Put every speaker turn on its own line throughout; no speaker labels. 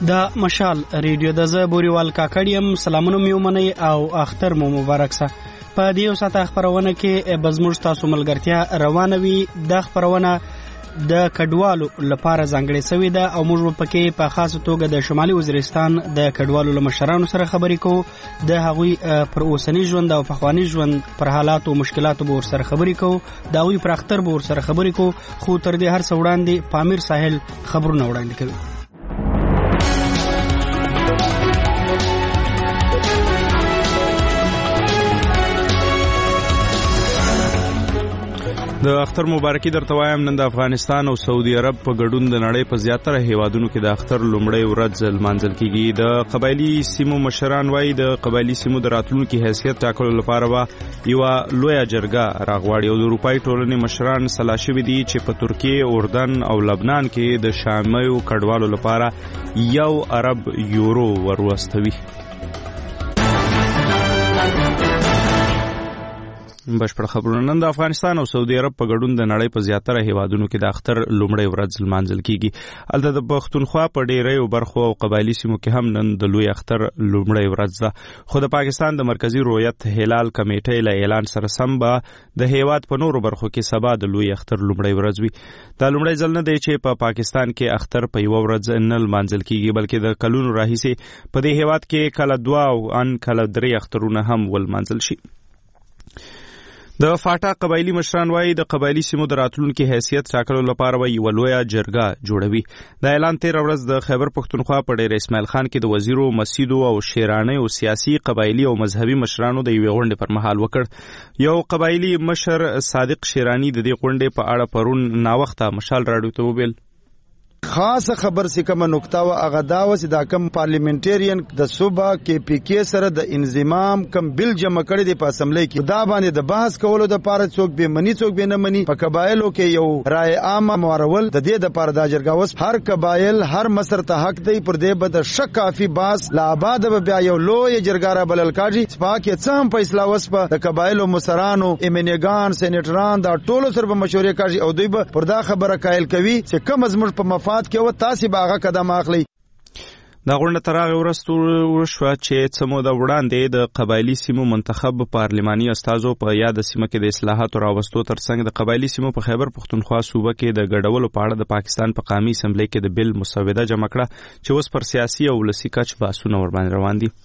د مشال ریډیو د زه بوريوال کاکړیم. سلامونه مې ومنئ او اختر مو مبارک سه. په دې ساعت خبرونه کې بزموږ تاسو ملګرتیا روانه وي. د خبرونه د کډوالو لپاره ځانګړې شوې ده او موږ پکې په خاصه توګه د شمالي وزیرستان د کډوالو له مشرانو سره خبرې کوو. د هغوی پر اوسنی ژوند او پخوانی ژوند پر حالات او مشکلاتو به ورسره خبرې کوو. د هغوی پر اختر به ورسره خبرې کوو. خو تر دې هر څه وړاندې پامیر ساحل خبرونه وړاندې کوي.
د اختر مبارکي درته وایم. نن د افغانستان او سعودي عرب په ګډون د نړۍ په زیاتره هیوادونو کې د اختر لومړی ورځ لمانځل کیږي. د قبایلی سیمو مشران وایي د قبایلی سیمو د راتلونکي حیثیت ټاکلو لپاره به یوه لویه جرګه راغواړي او د اروپایي ټولنې مشران سلا شوي دي چې په ترکیې، اردن او لبنان کې د شامیو کډوالو لپاره 1 ارب یورو وروستوي. بشپړ خبرونه. نن د افغانستان او سعودي عرب په ګډون د نړۍ په زیاتره هیوادونو کې د اختر لومړی ورځ لمانځل کیږي. هلته د پښتونخوا په ډیریو برخو او قبایلی سیمو کې هم نن د لوی اختر لومړی ورځ ده. خو د پاکستان د مرکزی رویت هلال کمیټې له اعلان سره سم به د هیواد په نورو برخو کې سبا د لوی اختر لومړی ورځ وي. دا لومړی ځل نه دی چې په پاکستان کې اختر په یوه ورځ نه لمانځل کیږي، بلکې د کلونو راهیسې په دې هیواد کې کله 2 او ان کله 3 اخترونه هم ولمانځل شي. د فاټا قبایلی مشران وایي د قبایلی سیمو د راتلونکي حیثیت ټاکلو لپاره به یوه لویه جرګه جوړوي. دا اعلان 13 ورځ د خیبر پښتونخوا په ډیر اسماعیل خان کې د وزیرو، مسیدو او شیرانه او سیاسي، قبایلی او مذهبي مشرانو د یوې غونډې پر مهال وکړ. یو قبایلی مشر صادق شیرانی د دې غونډې په اړه پرون ناوخته مشال راډیو ته وویل.
خاصه خبر سي کوم نقطه و هغه دا و چې دا کم پارلیمنټریان د صوبا کې پی کې سره د انضمام کم بل جمع کړي د په اسمبلی کې دا باندې د بحث کولو د پاره څوک به منی څوک به نه منی. په قبایلو کې یو رائے عامه مورول د دې د پاره د جرګه وس هر قبایل هر مصر ته حق دی پر دې بد شک کافی باس لا آباد به بیا یو لوی جرګه را بلل کاږي. سپاکه څه هم فیصله وس په د قبایلو مشرانو، ایمنګان، سېنیټران دا ټولو سره به مشورې کاږي او دوی به پر دا خبره قائل کوي چې کم از مر په مفاد کې و تاسو باغه قدم اخلي.
دا غونډه تر هغه وروسته وشوه چې څه موده وړاندې د قبایلی سیمو منتخب پارلماني استازو په یاد سیمه کې د اصلاحاتو راوستو ترڅنګ د قبایلی سیمو په خیبر پښتونخوا صوبه کې د ګډولو په اړه د پاکستان په قومي اسمبلی کې د بل مسوده جمع کړه چې اوس پر سیاسي او ولسي کچ بحثونه ورباندې روان دي.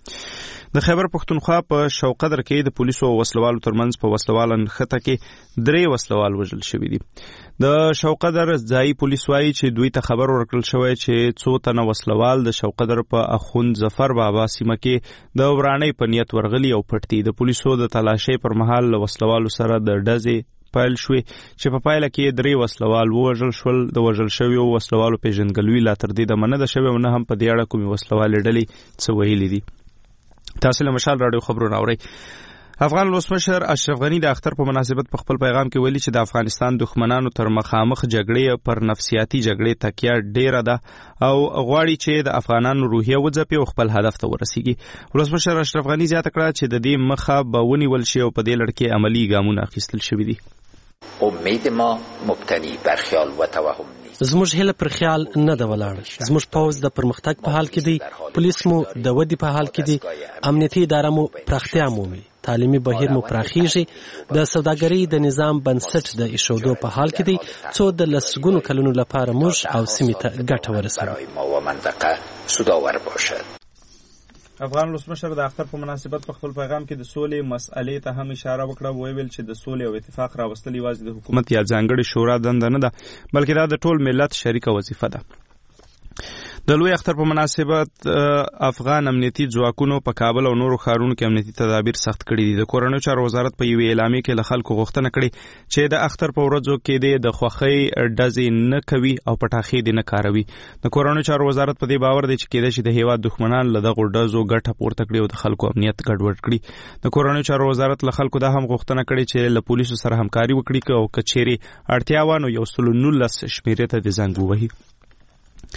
د خیبر پښتونخوا په شوقدر کې د پولیسو او وسلوالو ترمنځ په وسلوال نښته کې 3 وسلوال وژل شوي دي. د شوقدر ځایي پولیس وایي چې دوی ته خبر ورکړل شوی چې 2 تنه وسلوال د شوقدر په اخوند ظفر بابا سیمه کې د ورانۍ په نیت ورغلي او پټ دي. د پولیسو د تلاشۍ پر مهال له وسلوالو سره د ډزې پیل شوې چې په پایله کې 3 وسلوال ووژل شول. د وژل شویو وسلوالو پیژندګلوي لا تر دې دمه نه ده شوې او نه هم په دې اړه کومې وسلوالې ډلې څه ویلي دي. تاسو له مشال راډیو خبرونه اورئ. افغان ولسمشر اشرف غنی د اختر په مناسبت په خپل پیغام کې ویلي چې د افغانستان دښمنانو تر مخامخ جګړې پر نفسیاتي جګړې تکیه ډیره ده او غواړي چې د افغانانو روحیه وځپي او خپل هدف ته ورسیږي. ولسمشر اشرف غنی زیاته کړه چې د دې مخه به ونیول شي او په دې لړ کې عملی ګامونه اخیستل شوي دي.
امید ما مبتنی بر خیال و توهم نیست.
زموږ هیله پر خیال نه ده ولاړه. زموږ پوځ د پرمختګ په حال کې دی، پولیس مو د ودې په حال کې دی، امنیتي اداره مو پراختیا مومي، تعلیمي بهیر مو پراخیږي، د سوداګرۍ د نظام بنسټ د ایښودو په حال کې دی څو د لسګونو کلونو لپاره موږ او سیمې ته ګټه ورسوي.
افغان ولسمشر د اختر په مناسبت په خپل پیغام کې د سولې مسئلې ته هم اشاره وکړه. ویل چې د سولې او اتفاق راوستل یوازې د حکومت یا ځانګړي شورا دنده نه ده، بلکې دا د ټول ملت شریکه وظیفه ده. د لوی اختر په مناسبت افغان امنیتي ځواکونو په کابل او نورو ښارونو کې امنیتي تدابیر سخت کړي دي. د کورنیو چارو وزارت په یوې اعلامیه کې له خلکو غوښتنه کړې چې د اختر په ورځو کې د خوښۍ ډزې نه کوي او پټاخې دې نه کاروي. د کورنیو چارو وزارت په دې باور دی چې کېدای شي د هیواد دښمنان له دغو ډزو ګټه پورته کړي او د خلکو امنیت ګډوډ کړي. د کورنیو چارو وزارت له خلکو دا هم غوښتنه کړې چې له پولیسو سره همکاري وکړي او که چیرې اړتیا وه نو 119 شمیرې ته د زنګ ووهي.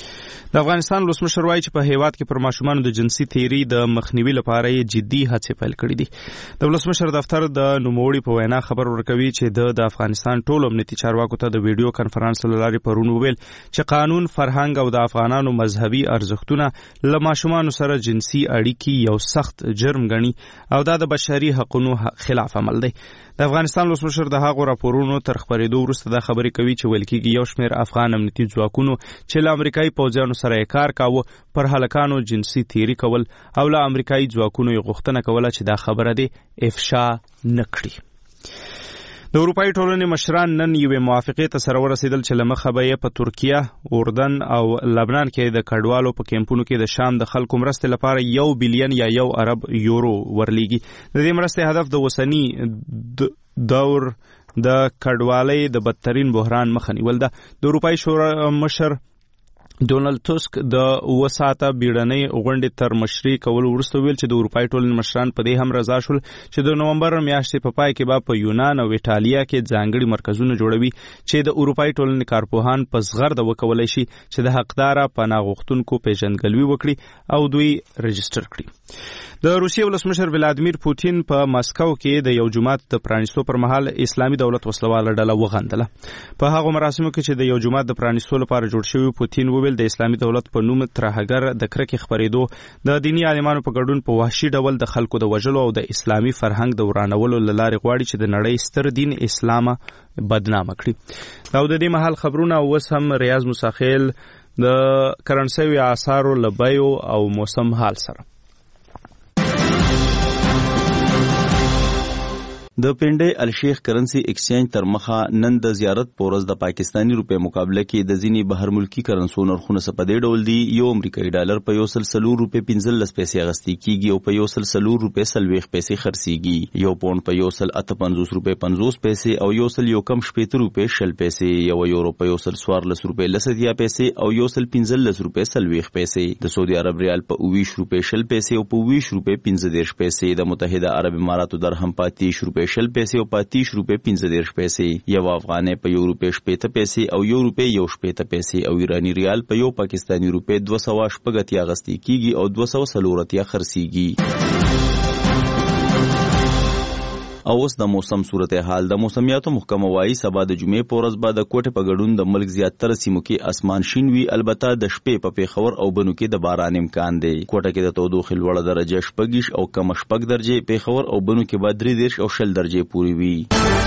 د افغانستان ولسمشر وایي چې په هیواد کې پر ماشومانو د جنسي تیری د مخنیوي لپاره یې جدي هڅې پیل کړې دي. د ولسمشر دفتر د نوموړي په وینا خبر ورکوي چې د افغانستان ټولو امنیتي چارواکو ته د ویډیو کانفرنس له لارې پرون وویل چې قانون، فرهنګ او د افغانانو مذهبي ارزښتونه له ماشومانو سره جنسي اړیکې یو سخت جرم ګڼي او دا د بشري حقوقو خلاف عمل دی. د افغانستان ولسمشر د هغو راپورونو تر خپرېدو وروسته دا خبرې کوي چې ویل کېږي یو شمېر افغان امنیتي ځواکونو چې له امریکایي پوځیانو سره یې کار کاوه پر هلکانو جنسي تیری کول او له امریکایي ځواکونو یې غوښتنه کوله چې دا خبره دې افشا نه کړي. د اروپایي ټولنې مشران نن یوې موافقې ته سره ورسېدل چې له مخه به یې په ترکیه، اردن او لبنان کې د کډوالو په کیمپونو کې د شام د خلکو مرستې لپاره 1 بلین یا 1 ارب یورو ورلیږي. د دې مرستې هدف د اوسني دور د کډوالۍ د بدترین بحران مخه نیول ده. د اروپایي شورا مشر ډونالد ټسک د 2 ساعته بیړنۍ غونډې تر مشري کولو وروسته ویل چې د اروپایي ټولنې مشران په دې هم رضا شول چې د نومبر میاشتې په پای کې به په یونان او ایټالیا کې ځانګړي مرکزونه جوړوي چې د اروپایي ټولنې کارپوهان په زغرده وکولای شي چې د حقداره پناه غوښتونکو پیژندګلوي وکړي او دوی رجسټر کړي. د روسیې ولسمشر ولادیمیر پوتین په ماسکو کې د یو جومات د پرانیستو پر مهال اسلامي دولت وسلواله ډله وغندله. په هغو مراسمو کې چې د یو جومات د پرانیستو لپاره جوړ شوی، پوتین وویل د اسلامي دولت په نوم ترهګر د کرکې خپرېدو د دیني عالمانو په ګډون په وحشي ډول د خلکو د وژلو او د اسلامي فرهنګ د ورانولو له لارې غواړي چې د نړۍ ستر دین اسلام بدنامه کړي. دا د دې مهال خبرونه. اوس هم ریاض مساخیل د کرنسوي آثارو له بیو او موسم حال سره.
د پنډۍ الشیخ کرنسي ایکسچینج تر مخه نن د زیارت پورز د پاکستانی روپے مقابله کې د ځینی بهر ملکی کرنسو نرخونه په دې ډول دي. یو امریکایي ډالر په 140 روپے 15 پیسې اغستې کیږي او په 140 روپے 40 پیسې خرڅيږي. یو پاوند په 158 روپے 50 پیسې او 1 روپے 60 پیسې. یو یورو په 114 روپے 10 پیسې او 115 روپے 40 پیسې. د سعودي عرب ریال په 20 روپے 60 پیسې او په 20 روپے 15 پیسې. د متحده عرب اماراتو درهم په 30 روپے 60 پیسې او 30 روپے 15 پیسې. یو افغانۍ په 1 روپے 60 پیسې او 1 روپے 60 پیسې او ایرانی ریال په یو پاکستانی روپے 280 اغستې کیږي او 240 خرڅيږي. او اوس د موسم صورتحال. د موسمیاتو محکمه وايي سبا د جمعې په ورځ به د کوټې په ګډون د ملک زیاتره سیمو کې اسمان شین وي، البته د شپې په پیښور او بنو کې د باران امکان دی. کوټه کې د تودوخې لوړه درجه 6 او کم 6 درجه، پیښور او بنو کې به 3 او 0 درجه پورې وي.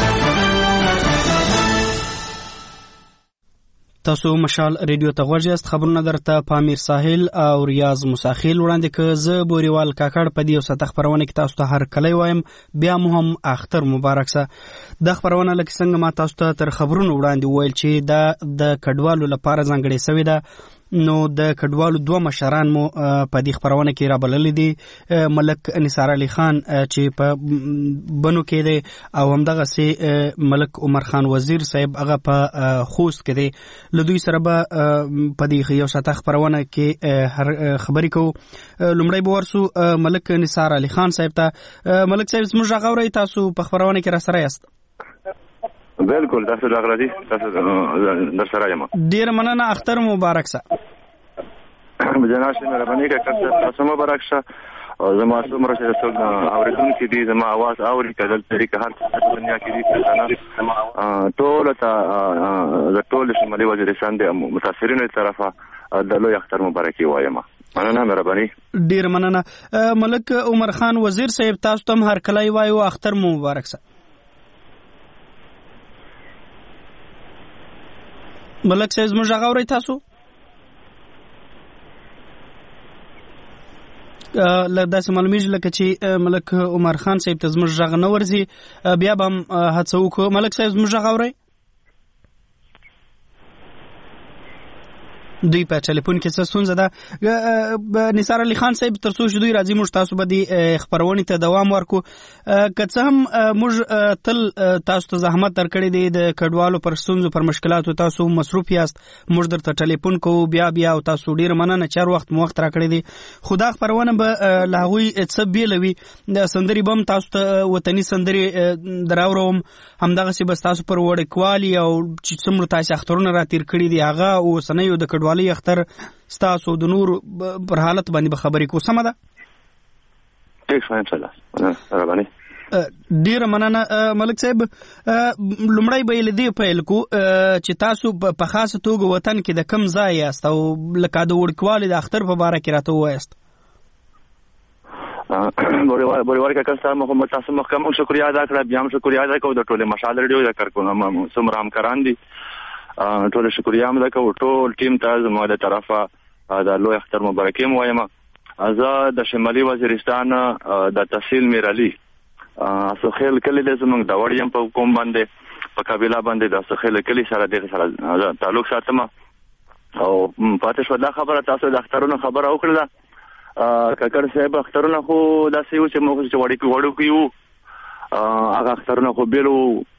تاسو مشال ریډیو ته غوږ یاست. خبرونه درته په امیر ساحل او ریاض مساخیل وړاندې که زه بوریوال کاکړ په دې یو ساعت خبرونه کې تاسو ته هر کله وایم. بیا مو هم اختر مبارک سه. د خبرونه لکه څنګه ما تاسو ته تر خبرونو وړاندې وویل چې دا د کډوالو لپاره ځانګړې شوې ده. نو د کډوالو 2 مشران مو په دې خبرونه کې را بللي دي. ملک نثار علي خان چې په بنو کې دی او همدغه سي ملک عمر خان وزیر صاحب هغه په خوست کې دی. له دوی سره به په دې یو ساعت خبرونه کې هر خبرې کوو. لومړی به ورسو ملک نثار علي خان صاحب ته. ملک صاحب زموږ غوړی تاسو په خبرونه کې را سره یاست؟
بالکل تاسو راغلی تاسو در سره یم.
ډیر مننه. اختر مبارک سه.
جناب شي مهرباني وکړئ تاسو مبارک شه. زما څومره چې څوک اوریدونکي دي زما आवाज اوري کله طریقه هر څه دنیا کې دي ټول ته د ټول شمالي وزیرستان د مسافرینو طرفه د لوی اختر مبارکي وایم. مننه مهرباني.
ډیر مننه. ملک عمر خان وزیر صاحب تاسو ته هر کله وایو اختر مبارک سه. ملک صاحب زموږ غوړی تاسو داسې معلومیږي لکه چې ملک عمر خان صاحب ته زموږ غږ نه ورځي. بیا به هم هڅه وکړو. ملک صاحب زموږ غوړی دوی په ټلیفون کې څه ستونزه ده. نثار علي خان صاحب تر څو چې دوی راځي موږ تاسو به د خبرونې ته دوام ورکو. که څه هم موږ تل تاسو ته زحمت درکړی دی د کډوالو پر ستونزو پر مشکلاتو تاسو مصروف یاست. موږ درته ټلیفون کوو بیا او تاسو ډیر مننه چې هر وخت مو وخت راکړی دی. خو دا خبرونه به له هغوی څه بیلوي. د سندرې به هم تاسو ته وطني سندرې دراوروم. همدغسې به ستاسو پر وړکوالي او چې څومره تاسې اخترونه راتېر کړي دي هغه اوسنیو د کډوالو کډوالۍ اختر ستاسو د نور پر حالت باندې به خبرې کو سمه ده؟
ټیک شو ان شاء الله رباني.
ډیره مننه ملک صاحب. لومړی به یې دې پیل کو چې تاسو په خاصه توګه وطن کې د کم ځای یاست او لکه د وړکوالي د اختر په باره کې راته ووایاست.
بوریوال کا کستا محمد تاسو مخکمه شکریا ادا کړم، بیا هم شکریا ادا کوم د ټول مشال ریډیو د کارکونو څومره همکاران دي ټول شکریا هم کوم ټول ټیم ته زموږ د طرفه د لوی اختر مبارکي وایم. زه د شمالي وزیرستان د تحصیل میرعلی سخیل کلی د زموږ د وړیم په کوم باندې په قبیله باندې د سخیل کلی سره د سره تعلق ساتم او پاتې شو دا خبره تاسو د اخترونو خبره وکړه. کاکړ صاحب اخترونه خو داسې و چې موږ چې وړو کیو هغه اخترونه خو بیلو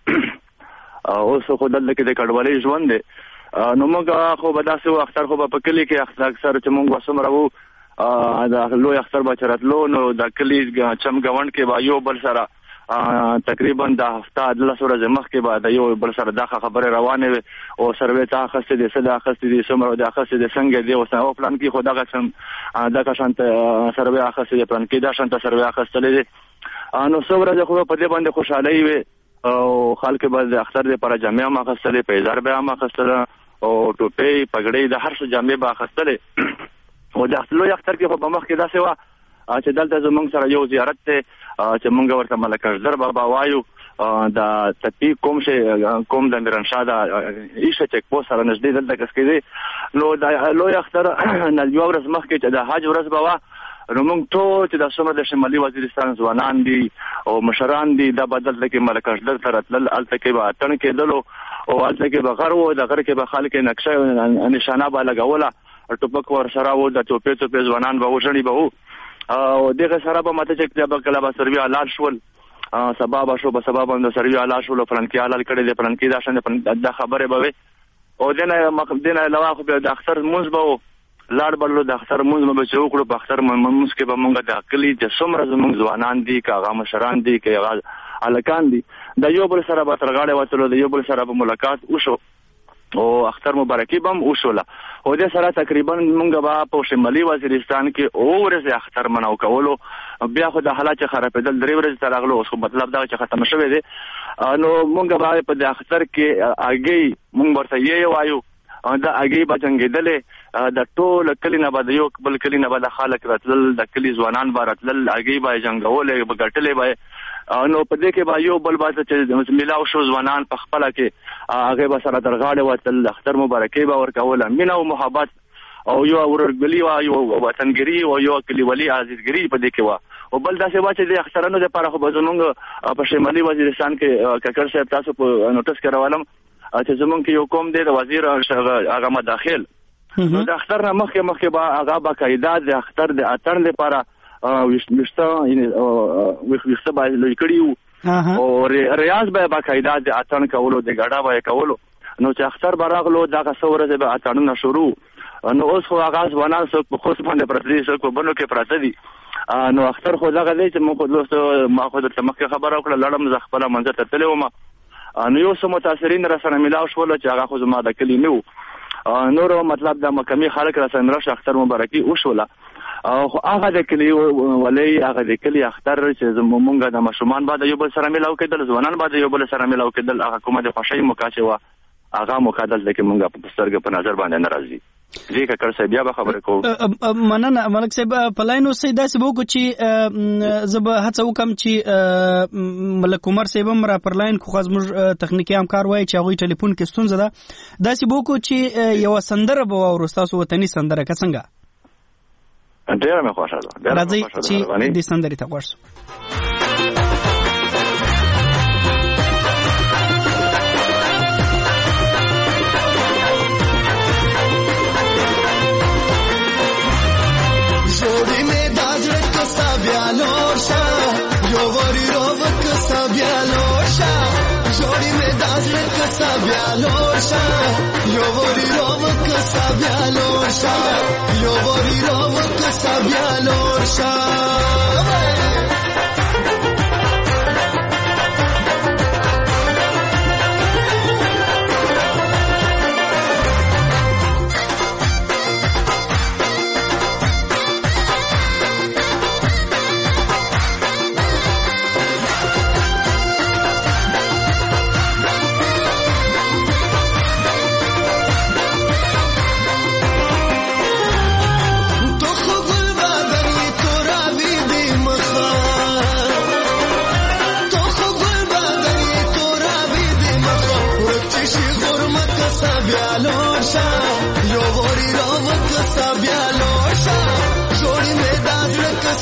اوس خو دلته کې د کډوالۍ ژوند دی نو موږ خو به داسې اختر خو به په کلي کې اکثر چې موږ وسمره وو د لوی اختر به چې راتلو نو د کلي چم ګاونډ کې به یو بل سره تقریبا د هفته 12 ورځې مخکې به د یو بل سره دا خبره روانه وي او سروې ته اخستې دي صدا اخستې دي سمره د اخستې دي څنګه دی او پلان کې خدا غسم دا شانت سروې اخستې دي پلان کې دا شانت سروې اخستلې دي نو څوره خو په دې باندې خوشاله وي او خلک به د اختر لپاره جامع ما اخستلې پیزار به ما اخستله او ټوپۍ پګړۍ د هر څه جامع به اخستلې او د لوی اختر کې خو په مخ کې داسې و چې دلته زمونږ سره یو زیارت ته چې مونږ ورته ملک اجدر بابا وایو د تپی کوم د میرانشاه د ایشه چک پوسټ سره نږدې دلته کس کېږي نو د لوی اختر نه یو ورځ مخکې چې د حج ورځ به وه نو مونږ ټول چې د څومره د شمالي وزیرستان ځوانان دي او مشران دي دا به دلته کې ملک اجدر ته راتلل هلته کې به اتڼ کېدلو او هلته کې به غر و د غر کې به خلک نقشه نشانه به لګوله ټوپک ورسره و د ټوپې ځوانان به وژني به و او دغه سره به ماته چې به کله به سروي حلال شول سبا به شو به سبا باندې سروي حلال شول فرنکي حلال کړي د فرنکي دا شنه د خبره به او دنه علاوه خو د اختر مونږ به لاړ بللو د اختر مونږ به چې وکړو په اختر مونږ کې به مونږ د عقلي چې څومره زمونږ ځوانان دي کاغه مشران دي کاغه الکان دي د یو بل سره به ترغاړه وتلو د یو بل سره به ملاقات وشو او اختر مبارکي بم وشوله او د سره تقریبا مونږ به په شمالي وزیرستان کې او ورځ اختر مناو کولو بیا خو د حالات خرابېدل درې ورځې تر اغلو اوس مطلب دا چې ختم شوه دي نو مونږ به په د اختر کې اگې مونږ ورته یې وایو دا اگې به جنگېدلې د ټول کلی نه به یو بل کلی نه به د خلک راتلل د کلی ځوانان به راتلل اگې به جنگولې به ګټلې به نو په دې کې به یو بل باندې چې ملاو شو ځوانان په خپل کې هغه به سره درغاړه وتل اختر مبارکي به ورکوله مینه او محبت او یو ورګلی او یو وطنګری او یو کلیوالي عزیزګری په دې کې و او بل داسې واچ د اخترانو لپاره خو زمونږ په شمالي وزیرستان کې کاکړ صاحب تاسو په نوټس کې راولم چې زمونږ کې یو کوم دی د وزیر هغه مداخل نو د اختر نه مخکې به هغه باقاعده د اختر د اتن لپاره وشته باید لوی کړیو او ریاض به باقاعده د اتن کولو د ګډا به کولو نو چې اختر براغلو دا څوره به اتنونه شروع نو اوس خو آغاز ونه سو په خصوص باندې پرتدي سو په بنو کې پرتدي نو اختر خو دا غلې چې موږ دوستو ما خو د مخکې خبره وکړه لړم ز خپل منځ ته تللی وم نو یو څه متاثرین را سره ملاو شول چې هغه خو زما د کلی نو نور مطلب د مکمي خلک را سره راشه اختر مبارکي وشوله خو هغه د کلی ولې هغه د کلی اختر چې زمونږ د مشرومان بعد یو بل سره ملاو کېدل ځوانان بعد یو بل سره ملاو کېدل هغه کومه د خوشي مکاچه وا هغه مقدس لکه مونږ په سترګې په نظر باندې ناراضي دې کاکړ صاحب بیا به خبره کوو
مننه ملک صاحب پلاینو سیدا سبو کو چې زب هڅه وکم چې ملک عمر صاحب مرا پرلاین خو خاص تخنیکی همکار وای چې هغه ټلیفون کې ستونزه ده دا سبو کو چې یو سندره به ورستاسو وطني سندره کا څنګه
ډیره مې خوښه ده
راځي چې دې سندري ته ورسو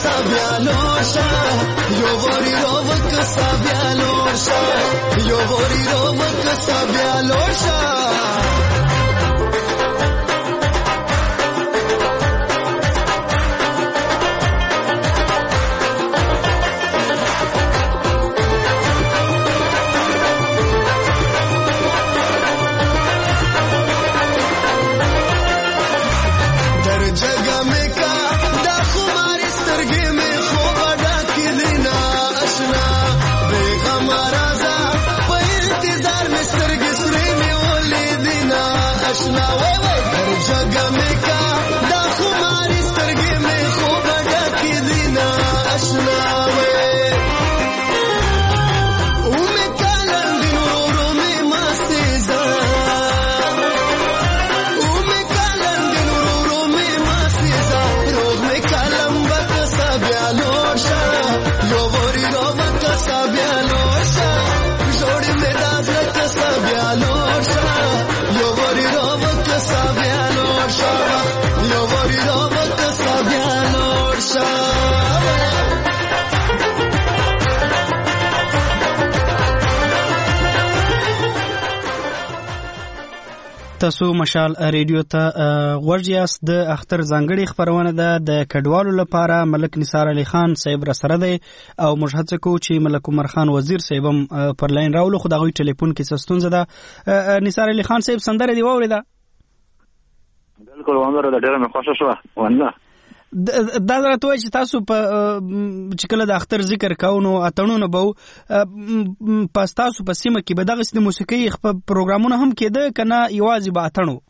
sabialosha yo vori rovak sabialosha yo vori rovak sabialosha
تاسو مشال ریډیو ته غوږ یاست. د اختر ځانګړي خبرونه ده د کډوالو لپاره. ملک نثار علي خان صاحب را سره دی او موږ هڅه کوو چې ملک عمر خان وزیر صاحب هم پر لاین راولو، خو دغوی ټلیفون کې څه ستونزه ده. نثار علي خان صاحب سندره دی واورېده؟
بالکل واورېده، ډېره مې خوښه شوه. والله
دا راته وایي چې تاسو چې کله د اختر ذکر کوو نو اتڼونه به په ستاسو په سیمه کې به دغسې د موسیقۍ پروګرامونه هم کېده که نه یوازې به اتڼ و؟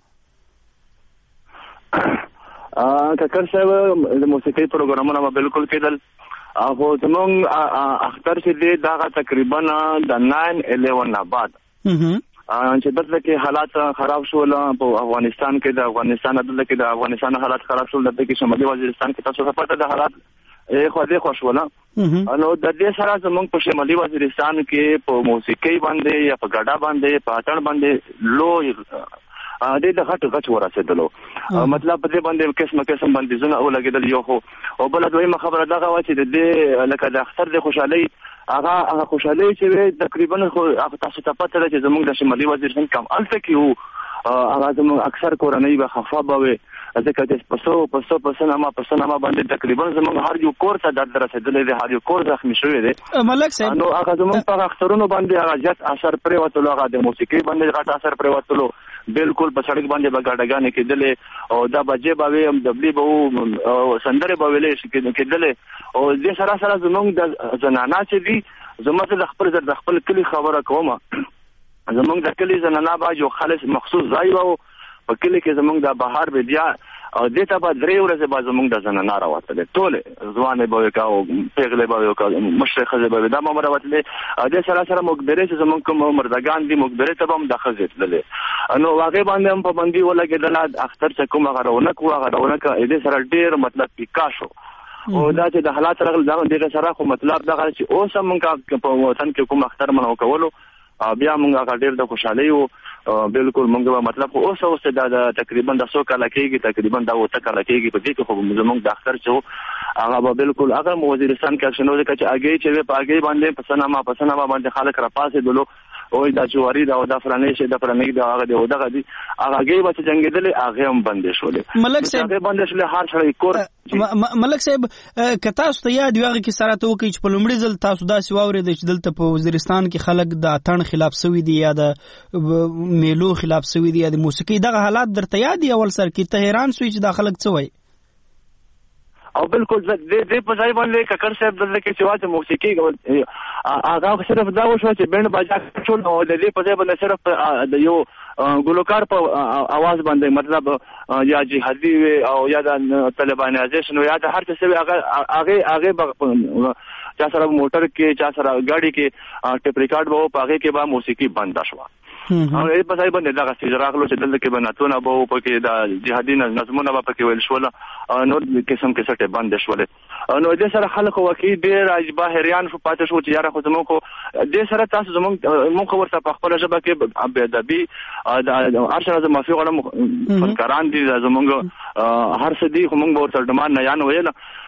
ککر صاحب د موسیقۍ پروګرامونه به بالکل کېدل، خو زموږ اختر چې دی دغه تقریبا د 9/11 نه بعد چې دلته کې حالات خراب شول په افغانستان کې، د افغانستان دلته کې د افغانستان حالات خراب شول، دلته کې شمالي وزیرستان کې تاسو ته پته د حالات خو شول. نو د دې سره زموږ په شمالي وزیرستان کې په موسیقۍ باندې یا په ګډا باندې په اتڼ باندې لوی د غټ ورسېدلو. مطلب په دې باندې قسم بندیزونه ولګېدل یو خو، او بله دویمه خبره دغه وه چې د دې لکه د اختر د خوشحالۍ هغه خوشحالي چې تقریبا تاسو ته پته ده چې زموږ د شمالي وزیرستان کم هلته کې وو، هغه زموږ اکثر کورنۍ به خفه به وي ځکه چې پسنامه باندې تقریبا زموږ هر یو کور ته درد رسېدلی دی، هر یو کور زخمي شوی دی.
ملک صاحب
نو هغه زموږ په اخترونو باندې هغه زیات اثر پرېوتلو، هغه د موسیقۍ باندې غټ اثر پرېوتلو. بالکل په سړک باندې به ګاډګانې کېدلې او دا بجې به وي دبلي به وو سندرې به ویلې کېدلې. او دې سره سره زموږ د زنانا چې دي زموږ د خپل کلي خبره کوم، زموږ د کلي زنانا به یو خالص مخصوص ځای به په کلي کې زموږ د بهار به بیا او دې ته به 3 ورځې به زموږ د زنانا راوتلې، ټولې ځوانې به وي که او پیغلې به وي که مشرې ښځې به وي، دا به راوتلې. دې سره سره مقبرې چې زموږ کوم مردګان دي مقبرې ته به هم د ښځې تللې، نو هغې باندې هم پابندي ولګېدله. اختر چې کوم هغه رونق وو هغه رونق دې سره ډېر مطلب پیکا شو. او دا چې د حالات راغل دغه سره خو مطلب دغه چې اوس هم موږ په وطن کې کوم اختر منو کولو بیا موږ هغه ډېر د خوشحالۍ وو. بالکل موږ به مطلب خو اوس دا تقریبا د 100 کاله کېږي، تقریبا دا 8 کاله کېږي په دې کې خو زموږ د اختر چې وو هغه به بالکل هغه وزیرستان کې اکشن و ځکه چې هګۍ چې وې په هګۍ باندې پسنامه باندې خلک راپاسېدلو او دا جواري دا او دا فرانې چې د فرانې دا هغه دی او دغه دي هغه هګۍ به چې جنګېدلې هغې هم بندې شولې.
ملک صاحب
هغې بندې شولې هر سړی کور.
ملک صاحب که تاسو ته یاد وي هغه کې سره ته وکړئ چې په لومړي ځل تاسو داسې واورېدئ چې دلته په وزیرستان کې خلک د اتڼ خلاف سوي دي یا د میلو خلاف سوي دي یا د موسیقۍ دغه حالات درته یاد دي اول سر کې ته حیران سوي چې دا خلک څه وایي؟
او بالکل دې په ځای باندې ککر صاحب دلته کې چې واځي موسیقي هغه صرف دا وشو چې بند باجا ټول نو د دې په ځای باندې صرف د یو ګلوکار په आवाज باندې مطلب یا جهادي او یا د طالبانایزیشن یا د هر څه هغه چا سره موټر کې چا سره ګاډي کې ټیپ ریکارډ وو په هغه کې به موسیقي بند شوه. او په ځای باندې دغه چې راغلو چې دلته کې به ناتونه به وو پکې د جهادي نظمونه به پکې ویل شول، نور قسم کیسټې بندې شولې. نو دې سره خلک واقعي ډېر عجیبه حیران شو پاتې شو چې یاره خو زموږ خو دې سره تاسو زموږ ورته په خپله ژبه کې بېادبي هر څه معافي غواړم فنکاران دي زموږ هر څه دي خو موږ به ورته ډمان نه یان ویل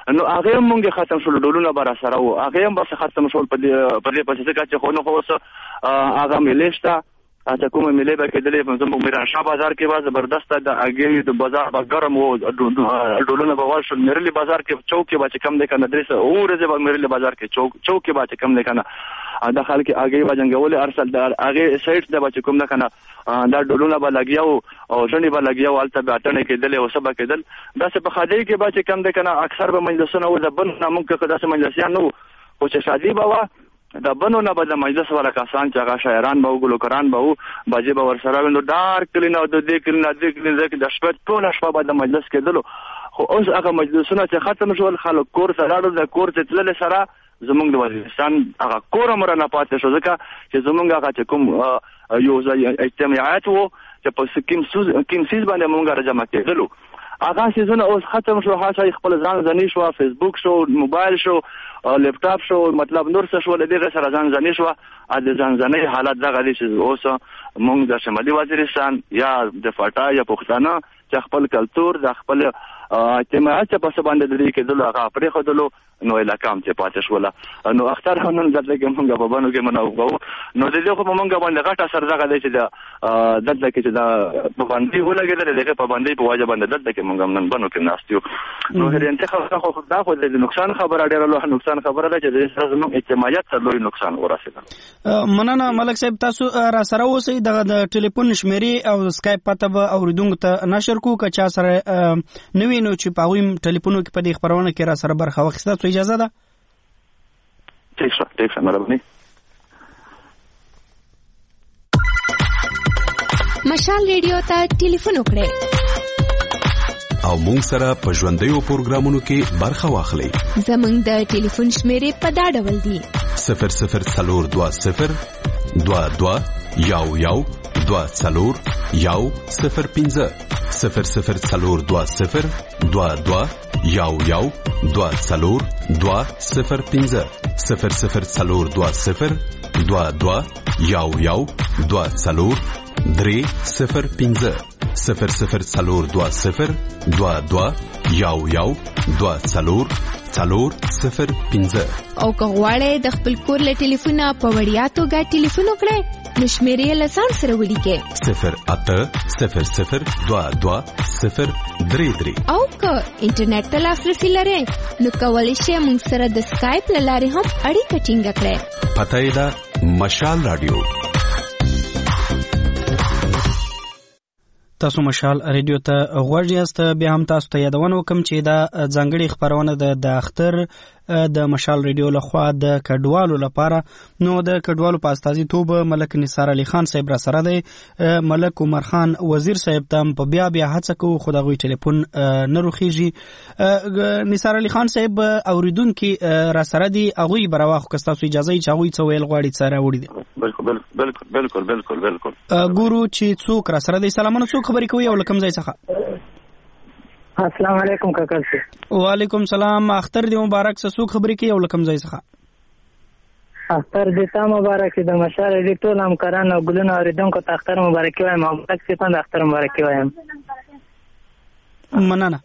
نو هغه مونږ ختم شول ډولونه بر سره وو هغه هم بس ختم شول په دې پسې چې خو نو اوس هغه مليشتا اته کومه ملي به کېدلې په زموږ میرانشاه بازار کې وا زبردست د اګي د بازار به ګرم وو ډولونه به ورشل مېرلي بازار کې چوک کې به کم دی کنه درس اورځه به مېرلي بازار کې چوک کې به کم دی کنه د خلک اګي به جنگول ارسل د اګي سایت د به کوم نه کنه دا ډولونه به لګیاو او ځنی به لګیاو الته به اټنه کېدلې او سبا کېدل دا څه په خاطر کې به کم دی کنه اکثر به مجلسونه و د بل نامو کې داسې مجلسیان نو او چې شادي به دا بنو نه بد مجلس والا کسان چې هغه شاعران به ګلوکران به باجی به ورسره وینو ډار کلینو د دې کلینو د شپه ټول شپه به د مجلس کېدلو خو اوس هغه مجلسونه چې ختم شول خلک کور سره د کور ته تلل سره زمونږ د وزیرستان هغه کور مر نه پاتې شو ځکه چې زمونږ هغه چې کوم یو ځای اجتماعات وو چې په کوم سیز باندې مونږ راجمع کېدلو هغه سیزونه اوس ختم شو هڅه خپل ځان ځنی شو فیسبوک شو موبایل شو لپټاپ شو مطلب نور څه شو لدې سره ځان ځنی شو د ځان ځنی حالت دغه دي چې اوس مونږ د شمالي وزیرستان یا د فاټا یا پښتانه چې خپل کلچر د خپل اجتماعات په څه باندې د دې کې دلته هغه پرې خدلو نو الکام چې پاتې شول نو اختر هنن دلته کې مونږ په باندې کې منو نو د دې خو مونږ باندې غټه سر دغه دی چې دلته کې چې دا په باندې ولګېدل دغه په باندې په واجب باندې دلته کې مونږ نن بنو کې ناستیو نو هر انتخاب خو دا خو د نقصان خبره ډېره لوی نقصان خبره ده چې د زموږ اجتماعیت ته لوی نقصان ورسېده
مننه ملک صاحب تاسو را سره اوسئ د ټلیفون شمیرې او سکایپ پته به اوریدونکو ته نشر کو که چا سره نوې نو چې په هغوی ټلیفونو کې په دې خپرونه کې را سره برخه واخیسته اجازه ده
ٹھیک شه مهرباني
مشال ریډیو ته ټلیفون وکړئ
او مونږ سره په ژوندیو پروګرامونو کې برخه واخلئ
زمونږ د ټلیفون شمیرې په دا ډول دي 0020 22 یو 24 105 0020 22 یو 24 205 0020 22 یو 24 305 0020 22 یو 24 405 او که غواړئ د خپل کور له ټلیفونه په وړیا توګه ټلیفون وکړئ نو شمیرې له ځان سره ولیکئ
0800 22 033
او که انټرنیټ ته لاسرسي لرئ نو کولی شئ موږ سره د سکایپ له لارې هم اړیکه ټینګه کړئ
پته یې ده مشال رادیو
تاسو مشال ریډیو ته غوږ یاست بیا هم تاسو ته یادونه وکم چې دا ځانګړي خبرونه د اختر د مشال ریډیو لخوا د کډوالو لپاره نو د کډوالو په استازیتوب ملک نثار علي خان صاحب را سره دی ملک عمر خان وزیر صاحب ته په بیا هڅه کوو خو دغه ټلیفون نه روخیږي نثار علي خان صاحب اوریدونکو را سره دی هغه برواخو که تاسو اجازه یې چاوي څو ویل غواړي سره وړي دي بالکل ګورو چې څوک را سره دی سلامونه څوک خبرې کوي او لکم ځای څخه
السلام علیکم کاکا
وعلیکم سلام اختر دې مبارک څوک خبرې کوي او لکم ځای څخه
اختر دې تا مبارک د مشال دې ټول همکاران او ګلونه اوریدونکو ته اختر مبارک وایم مبارک سي پند اختر مبارک وایم
مننه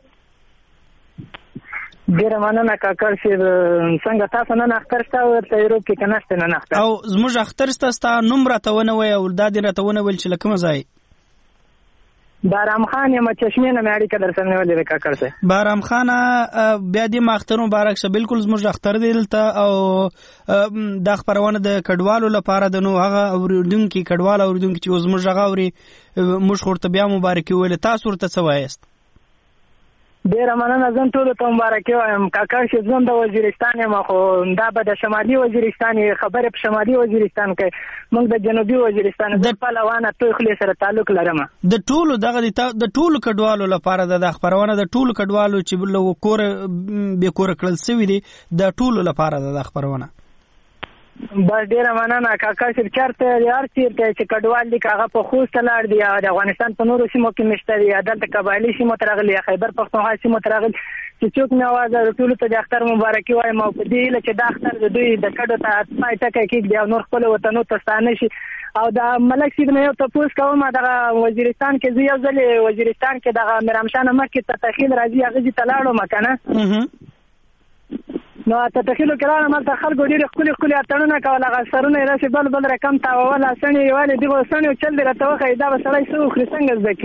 ډیره مننه کاکا چې څنګه تاسو نن اختر تاسو تیرو کې کناست نن اختر
او زموږ اختر تاسو نوم راته ونه او د دې راته ونه ویل چې لکم ځای
بارام خان یم چشمه نه مېړی کډر سره ولې کاکړ سه
بارام خان بیا دې مختر مبارک شه بالکل زموږ اختر دی دلته او د خبرونه د کډوالو لپاره د نو هغه اوریدونکو کډوال اوریدونکو چې زموږ هغه اوري موږ ورته بیا مبارکي ویل تاسو ورته څه وایست
ډیر مننه زم ټول ته مبارکي وایم کاکا چې زم د وزیرستان یم خو دا به د شمالي وزیرستان خبره په شمالي وزیرستان کې موږ د جنوبي وزیرستان د پهلوانه توخلې سره تعلق لرم
د ټولو دغه د ټولو کډوالو لپاره د خبرونه د ټولو کډوالو چې له کور به کور کړل سوي دي د ټولو لپاره د خبرونه
بس ډیره مننه کاکا چې چرته یار چیرته چې کډوال دي هغه په خوست لاړ دي د افغانستان په نورو سیمو کې مشته دي عدالت قبایلی سیمو ترغلي خیبر پختونخوا سیمو ترغلي چې څوک نه आवाज ټول ته د اختر مبارکي وایم او په دې لکه د اختر د دوی د کډو ته پای ټکه کې دی نور خپل وطنو ته ستانه شي او د ملک سیب نه یو تاسو کوم د وزیرستان کې یو ځل وزیرستان کې د میرامشان مکه ته تخیل راځي هغه چې تلاړو مکنه نو ته تخیلو کې راغلم هلته خلکو ډېرې ښکلي اتڼونه کول، هغه سرونه یې داسې بل رقم تاوول، اسڼې یې والې دغو سڼې چل دې راته وښایي دا به سړی څه وکړي څنګه زده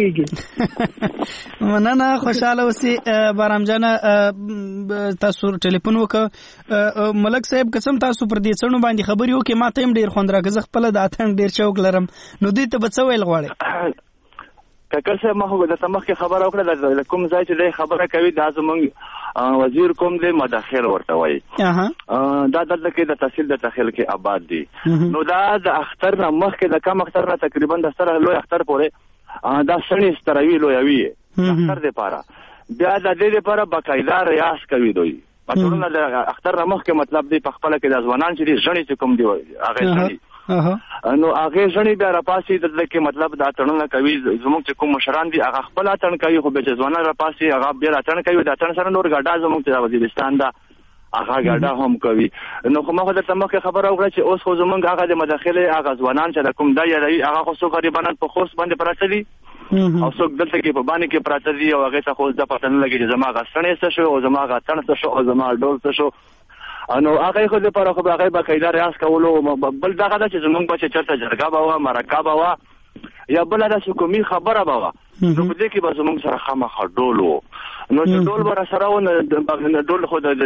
کېږي.
مننه، خوشحاله اوسې بارام جانه. تاسو ټلیفون وکړه ملک صاحب، قسم تاسو پر دې څڼو باندې خبرې وکړې، ما ته هم ډېر خوند راکړه، زه خپله د اتڼ ډېر شوق لرم، نو دوی ته به څه ویل غواړې؟
کاکړ صاحب ما خو درته مخکې خبره وکړه، د کوم ځای چې دی خبره کوي دا زمونږ وزیر کوم دی مداخل ورته وایي، دا دلته کې د تحصیل د تخیل کې آباد دی. نو دا د اختر نه مخکې د کم اختر نه تقریبا د سره لوی اختر پورې دا سڼې ستروي لویوي اختر دپاره، بیا د دې دپاره باقاعده ریاض کوي دوی پټړونه د اختر نه مخکې، مطلب دی په خپله کې د ځوانان چې دي ژڼې چې کوم دی هغې ژڼې نو هغې ژڼې بیا راپاسي دلته کې مطلب دا اتڼونه کوي، زموږ چې کوم مشران دي هغه خپل اتڼ کوي، خو بیا چې ځوانان راپاسي هغه بیا اتڼ کوي، د اتڼ سره نور ګډا زموږ چې وزیرستان ده هغه ګډا هم کوي. نو خو ما خو درته مخکې خبره وکړه چې اوس خو زموږ هغه د مداخلې هغه ځوانان چې د کوم دا یادوي هغه خو څو غریبانان په خوست باندې پراته دي او څوک دلته کې په باندې کې پراته دي او هغې ته خو دا پته نه لګي چې زما هغه سڼې څه شو او زما هغه اتڼ څه شو او زما ډول څه شو. نو هغې خو دپاره خو به هغې باقاعده ریاض کولو. بل دغه ده چې زموږ به چې چېرته جرګه به وه، مرکه به وه، یا بله داسې کومي خبره به وه، نو په دې کې به زموږ سره خامخا ډول و. نو چې ډول به را سره و نو ډول خو د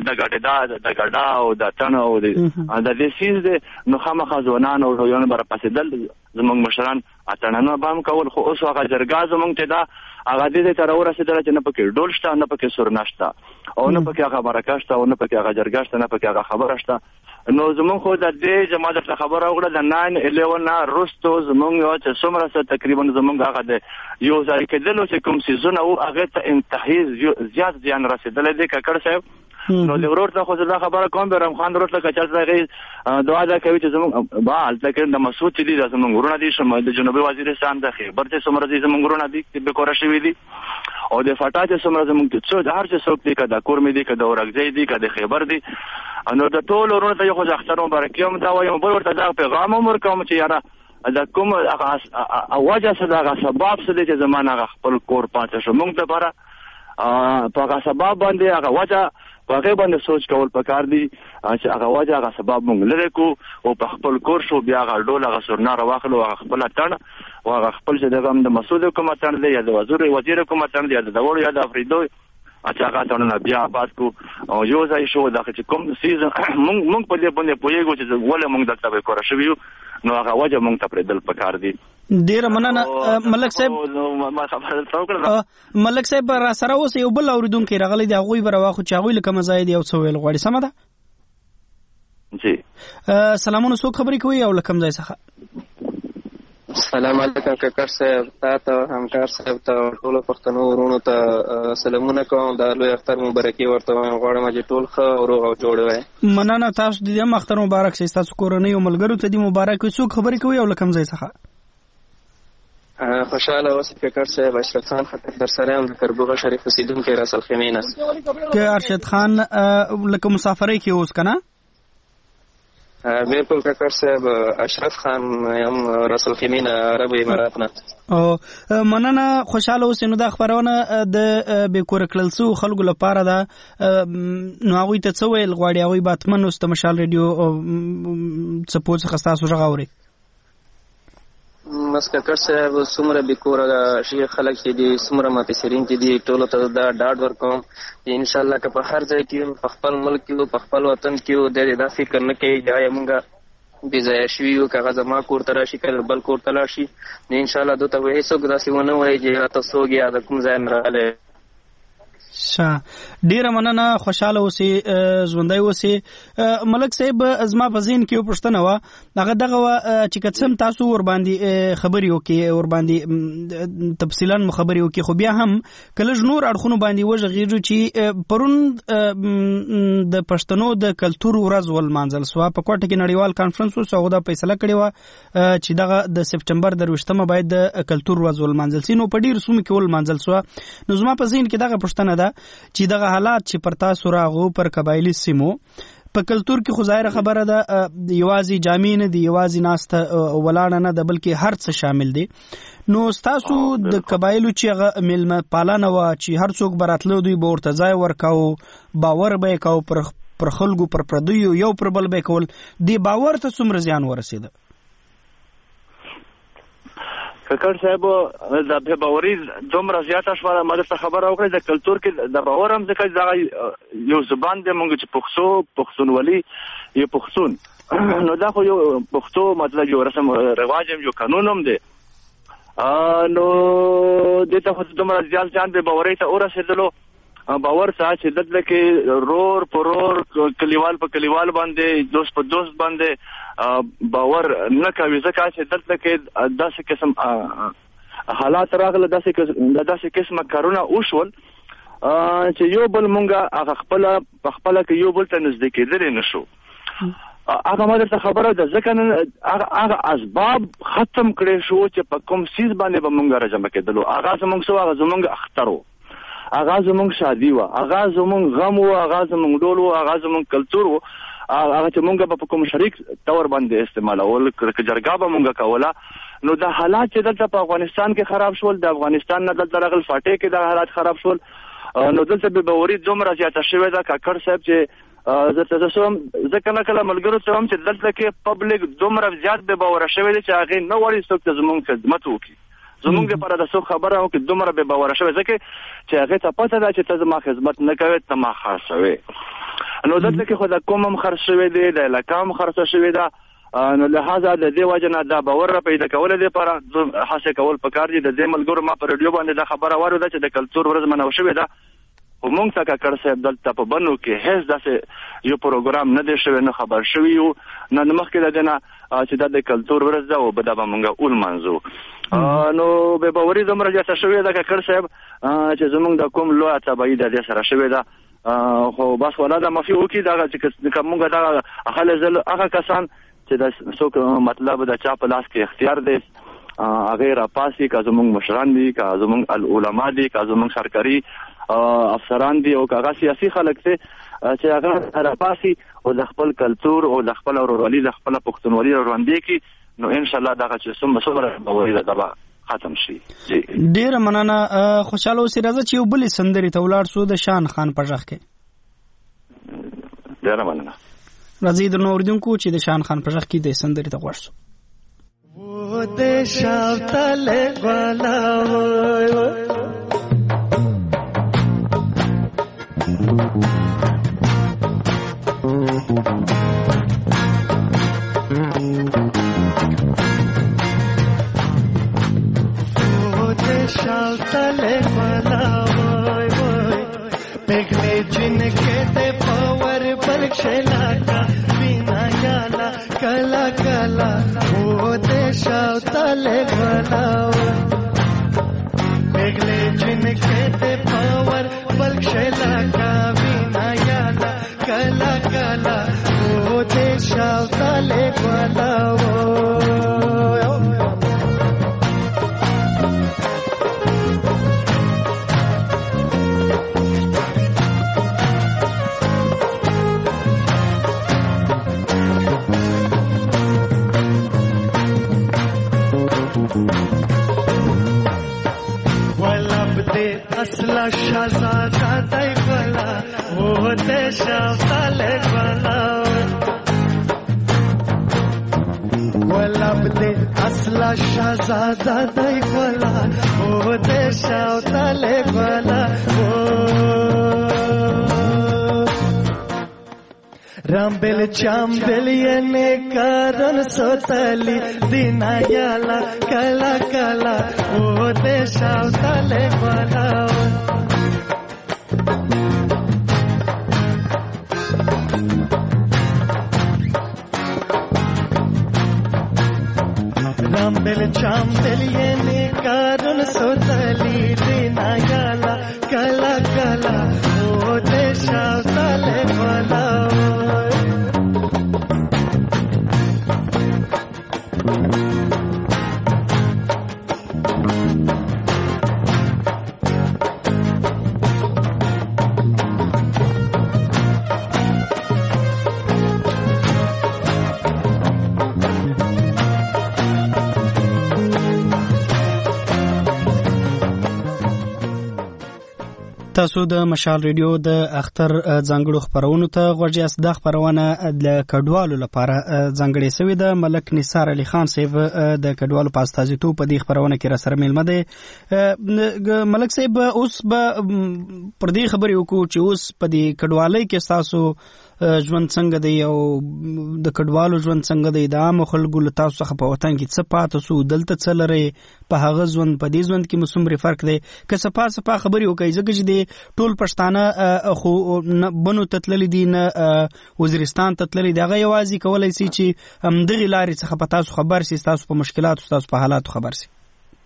ګډا او د اتڼ او د دې څیز دی، نو خامخا ځوانان او لویان به راپاسېدل، زموږ مشران اتڼونه به هم کول. خو اوس هغه جرګه زموږ چې ده هغه دې ته راورسېدله چې نه پکې ډول شته، نه پکې سورنا شته، او نه پکې هغه مرکه شته، او نه پکې هغه جرګه شته، نه پکې هغه خبره شته. نو زموږ خو د دې چې ما درته خبره وکړه د 9/11 نه وروستو زموږ چې څومره څه تقریبا زموږ هغه د یو ځای کېدلو چې کوم څیزونه وو هغې ته انتهایی زیات زیان رسېدلی دی کاکړ صاحب. نو د ورور ته خو زه دا خبره کوم بیرم خان ورور ته که چېرته هغې دعا دا کوي چې زموږ به هلته کې د مسعود چې دي دا زموږ ورونه دي، د جنوبي وزیرستان د خیبر چې څومره دي زموږ ورونه دي بېکوره شوي دي، او د فټا چې څومره زموږ هر چې څوک دي، که د کورمې دي، که د اورکزۍ دي، که د خیبر دي، نو د ټولو ورونو ته یو خو زه اختر مبارکي هم دا وایم، بل ورته دا پیغام هم ورکوم چې یاره د کوم وجه څه د هغه سبب څه دی چې زما هغه خپل کور پاتې شو، موږ دپاره په هغه سبب باندې هغه وجه په هغې باندې سوچ کول پکار دي چې هغه وجه هغه سبب موږ لرې کړو او په خپل کور شو، بیا هغه ډول هغه سورنا راواخلو، هغه خپل اتڼ او هغه خپل چې دغه د مسعود کوم اتڼ دی یا د وزیر کوم اتڼ دی یا د داوړ یا د افریدو چې هغه اتڼونه بیا آباد کړو او یو ځای شو. دغه چې کوم سیزن موږ په دې باندې پوهېږو چې ولې موږ دلته بېکوره شوي یو، نو هغه وجه موږ ته پرېږدل پکار دي.
ډېره مننه ملک صاحب. ملک صاحب را سره اوس یو بل اورېدونکی راغلی دی، هغوی به راواخو چې هغوی له کومه ځایه دي یو څه ویل غواړي. سمه ده؟
جی
سلامونه، څوک خبرې کوي او له کوم ځای څخه؟
السلام علیکم کاکړ صاحب، تا ته همکار صاحب ته ټولو پښتنو ورونو ته سلامونه کوم، د لوی اختر مبارکي ورته وایم، غواړم چې ټول ښه او روغ او جوړ وي. مننه، تاسو د دې هم اختر مبارک شي، ستاسو کورنۍ او ملګرو ته دې مبارک وي. څوک خبرې کوي او له کوم ځای څخه؟ خوشحاله اوسئ کاکړ صاحب، اشرف خان خطر در سره یم د کربوغه شریف اوسېدونکی راس الخیمې نه.
که ارشد خان لکه مسافرۍ کې اوس که نه؟
بالکل کاکړ صاحب، اشرف خان یم راس الخیمې نه، عرب امارات نه.
مننه، خوشحاله اوسئ. نو دا خپرونه د بېکوره کړل شوو خلکو لپاره ده، نو هغوی ته څه ویل غواړي؟ هغوی به حتمن اوس د مشال ریډیو څپو څخه ستاسو غږ اوري.
بس کاکړ صاحب، څومره بېکوره شي خلک چې دي، څومره ماپسرین چې دي، ټولو ته دا ډاډ ورکوم چې انشاءالله که په هر ځای کې یو، په خپل ملک کې یو، په خپل وطن کې یو، دی دا فکر نه کوي چې آیا مونږ بې ځایه شوي یو، که هغه زما کور ته راشي که بل کور ته لاړ شي، نو انشاءالله دوی ته به هېڅوک داسې ونه وایي چې ته څوک یې د کوم ځای نه راغلی.
ډیره مننه، خوشحاله اوسئ، ژوندی اوسئ. ملک صاحب، زما په ذهن کې یو پوښتنه وه، هغه دغه وه چې که څه هم تاسو ورباندې خبرې وکړئ، ورباندې تفصیلا خبرې وکړئ، خو بیا هم که لږ نور اړخونو باندې وغږېږو چې پرون د پښتنو د کلتور ورځ ولمانځل سوه، په کوټه کې نړیوال کانفرنس وسو، هغو دا فیصله کړې وه چې دغه د سپټمبر 23 باید د کلتور ورځ ولمانځل سي، نو په ډېرو سیمو کې ولمانځل سوه. نو زما په ذهن کې دغه پوښتنه ده چې دغه حالات چې پر تاسو راغو پر قبایلي سیمو په کلتور کې خو ظاهره خبره ده یوازې جامې نه دي، یوازې ناسته ولاړه نه ده، بلکې هر څه شامل دي. نو ستاسو د قبایلو چې هغه میلمه پالنه وه چې هر څوک به راتلو دوی به ورته ځای ورکاو، باور به یې کاو پر خلکو پر پردیو یو پر بل به یې کول، دې باور ته څومره زیان ورسېده؟
ککړ صاحب د بې باوري دومره زیاته شوه، ما درته خبره وکړې د کلتور کې د باور هم ځکه دغه یو زبان دی موږ چې پښتونولي یو پښتون نو دا خو یو پښتو مطلب یو رسم رواج هم یو قانون هم دی، نو دې ته خو دومره زیات ځان بې باورۍ ته ورسېدلو. باور څه چې دلته کې رور په رور، کلیوال په کلیوال باندې، دوست په دوست باندې باور نه کوي، ځکه چې دلته کې داسې قسم حالات راغله، داسې قسمه کارونه وشول چې یو بل مونږه هغه خپله کې یو بل ته نږدې کېدلی نه شو. هغه ما درته خبره ده، ځکه هغه اسباب ختم کړی شو چې په کوم څیز باندې به مونږ راجمع کېدلو. هغه زمونږ څه هغه زمونږ اختر و، هغه زمونږ شادي وه، هغه زمونږ غم و، هغه زمونږ ډول و، هغه زمونږ کلتور و، هغه چې مونږ به په کوم شریک طور باندې استعمالول، که جرګه به مونږ کوله. نو دا حالات چې دلته په افغانستان کې خراب شول، د افغانستان نه دلته راغل فاټې کې دا حالات خراب شول، نو دلته بې باوري دومره زیاته شوې ده کاکړ صاحب چې زه شوم زه کله کله ملګرو ته هم چې دلته کې پبلک دومره زیات بې باوره شوی دی چې هغې نه غواړي څوک ته زمونږ خدمت وکړي، زمونږ دپاره د څوک خبره وکړي، دومره بې باوره شوی ځکه چې هغې ته پته ده چې ته زما خدمت نه کوې، ته ما خرڅوې. نو دلته کې خو د قوم هم خرڅ شوی دی، د علاقه هم خرڅه شوې ده، نو لهذا د دې وجه نه دا باور را پیدا کولو دپاره هڅې کول پکار دي. د دې ملګرو ما په رادیو باندې دا خبره واورېده چې د کلتور ورځ منو شوې ده، خو موږ ته کاکړ صاحب دلته په بنو کې هیڅ داسې یو پروګرام نه دی شوی، نه خبر شوي یو، نه مخکې د دې نه چې دا د کلتور ورځ ده او دا به موږ ولمانځو. نو بې باوري دومره زیاته شوې ده کاکړ صاحب چې زموږ د کوم لویه تباهي د دې سره شوې ده. خو بس والا دا معافي وکړي دغه چې موږ دغه هغه کسان چې د څوک مطلب د چا په لاس کې اختیار دی هغې راپاسي، که زموږ مشران دي، که زموږ العلما دي، که زموږ سرکاري افسران دي، او که هغه سیاسي خلک دي چې هغه راپاسي او د خپل کلتور او د خپل ورورولي د خپله پښتونولي راژوندې کړي، نو انشاءالله دغه چې څومره باوري ده دا به ختم شي.
ډېره مننه. خوشحاله اوسې. راځه چې یو بلې سندرې ته ولاړ شو د شان خان په غږ کې.
ډېره مننه.
راځئ درنو اورېدونکو چې د شان خان په غږ کې د سندرې ته غوږ شو.
वो देशा तले वाला वो देशा तले वाला पिघले जिनके ते पावर बलक्षला का बिना याला कला कला वो देशा तले बनाओ पिघले जिनके ते पावर बलक्षला का बिना याला कला कला वो देशा तले बनाओ. असला शहजादा दैवला वो देशा तले वाला वलब दे असला शहजादा दैवला वो देशा तले वाला रामबेल चांबेल येने कारण सोतली दिना याला कला कला वो देशा तले वाला रामबेल चांबेल येने कारण सोतली दिना याला कला कला वो देशा तले वाला.
تاسو د مشال ریډیو د اختر ځانګړو خبرونو ته غوږ یاست. د خبرونه د کډوالو لپاره ځانګړې شوې ده. ملک نثار علي خان صاحب د کډوالو په استازیتوب په دې خبرونه کې را سره میلمه دی. ملک صاحب اوس به پر دې خبرې وکړو چې اوس په دې کډوالۍ کې تاسو ژوند څنګه دی او د کډوالو ژوند څنګه دی. د عام خلکو له تاسو څخه په وطن کې څه پاتې سو، دلته څه لري، په هغه ژوند په دې ژوند کې مو څومره فرق دی. که صفا خبرې وکړئ ځکه چې د ټول پښتانه خو بنو ته تللي دي نه وزیرستان ته تللي دي. هغه یوازې کولی شي چې همدغې لارې څخه په تاسو خبر شي، ستاسو په مشکلاتو ستاسو په حالاتو خبر شي.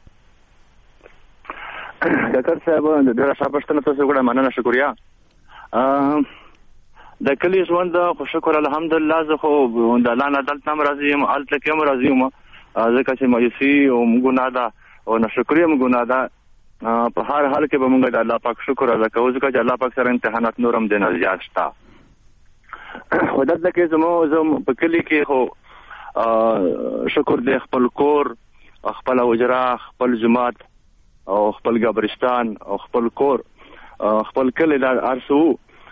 ډاکټر صاحب ډېره ښه پوښتنه تاسو وکړه، مننه، شکریه. د کلي ژوند خو شکر الحمدلله زه خو د الله نه دلته هم راضي یم، هلته کې هم راضي یم، ځکه چې مایوسي هم ګناه ده او ناشکري هم ګناه ده. په هر حال کې به موږ د الله پاک شکر ادا کوو ځکه چې الله پاک سره امتحانات نور هم دینه زیات شته. خو دلته کې زموږ په کلي کې خو شکر دی خپل کور، خپل حجره، خپل جومات او خپل قبرستان او خپل کور، خپل کلی دا ارسو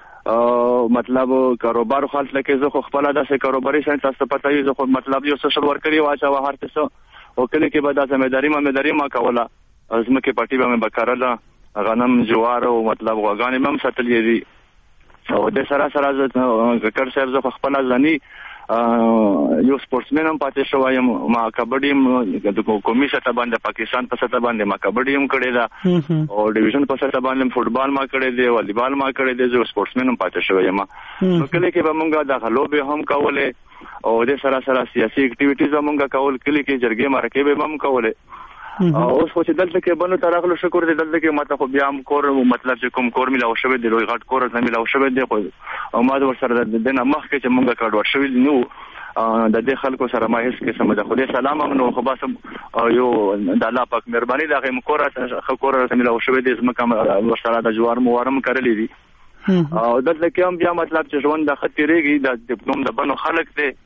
مطلب کاروبار خالص لکه زه خو خپل داسې کاروباري شان تاسو پته یې زه خو مطلب یو څه ورکړی واچو هر څه او کله کې به دا ذمہداري ما کوله، ازمکه پټي به مې بکارله، غنم جوار او مطلب غواګانې هم ساتلې دي. او د سره زه ککر صاحب زه خپل ځاني یو سپورټسمن هم پاتې شوم. ما کبډي هم د قومي سطح باندې پاکستان په سطح باندې ما کبډي هم کړی دا او ډیویژن په سطح باندې فوټبال ما کړی دی، والیبال ما کړی دی، زه سپورټسمن هم پاتې شوم. نو کله کې به مونږه د غلوبې هم کوله او د سره سیاسي اکټیویټیز هم مونږه کول، کله کې جرګې مرکې به هم کوله. اوس خو چې دلته کې بنو تراغلو شکر دې دلته کې ماته خو بیا هم کور مطلب چې کوم کور ملاو شوی دی، لوی غټ کور نه ملاو شوی دی خو او ما د ورسره د نه مخکې چې مونږه کډ ور شوی نو د دې خلکو سره ما هیڅ قسم د خدای سلام هم نو خو بس یو د الله پاک مهرباني دا غیم کور سره ملاو شوی دی، زمکه ورسره د جوار موارم کړلې دي. او دلته کې هم بیا مطلب چې ژوند د خطرېږي د ډیپلوم د بنو خلک دی،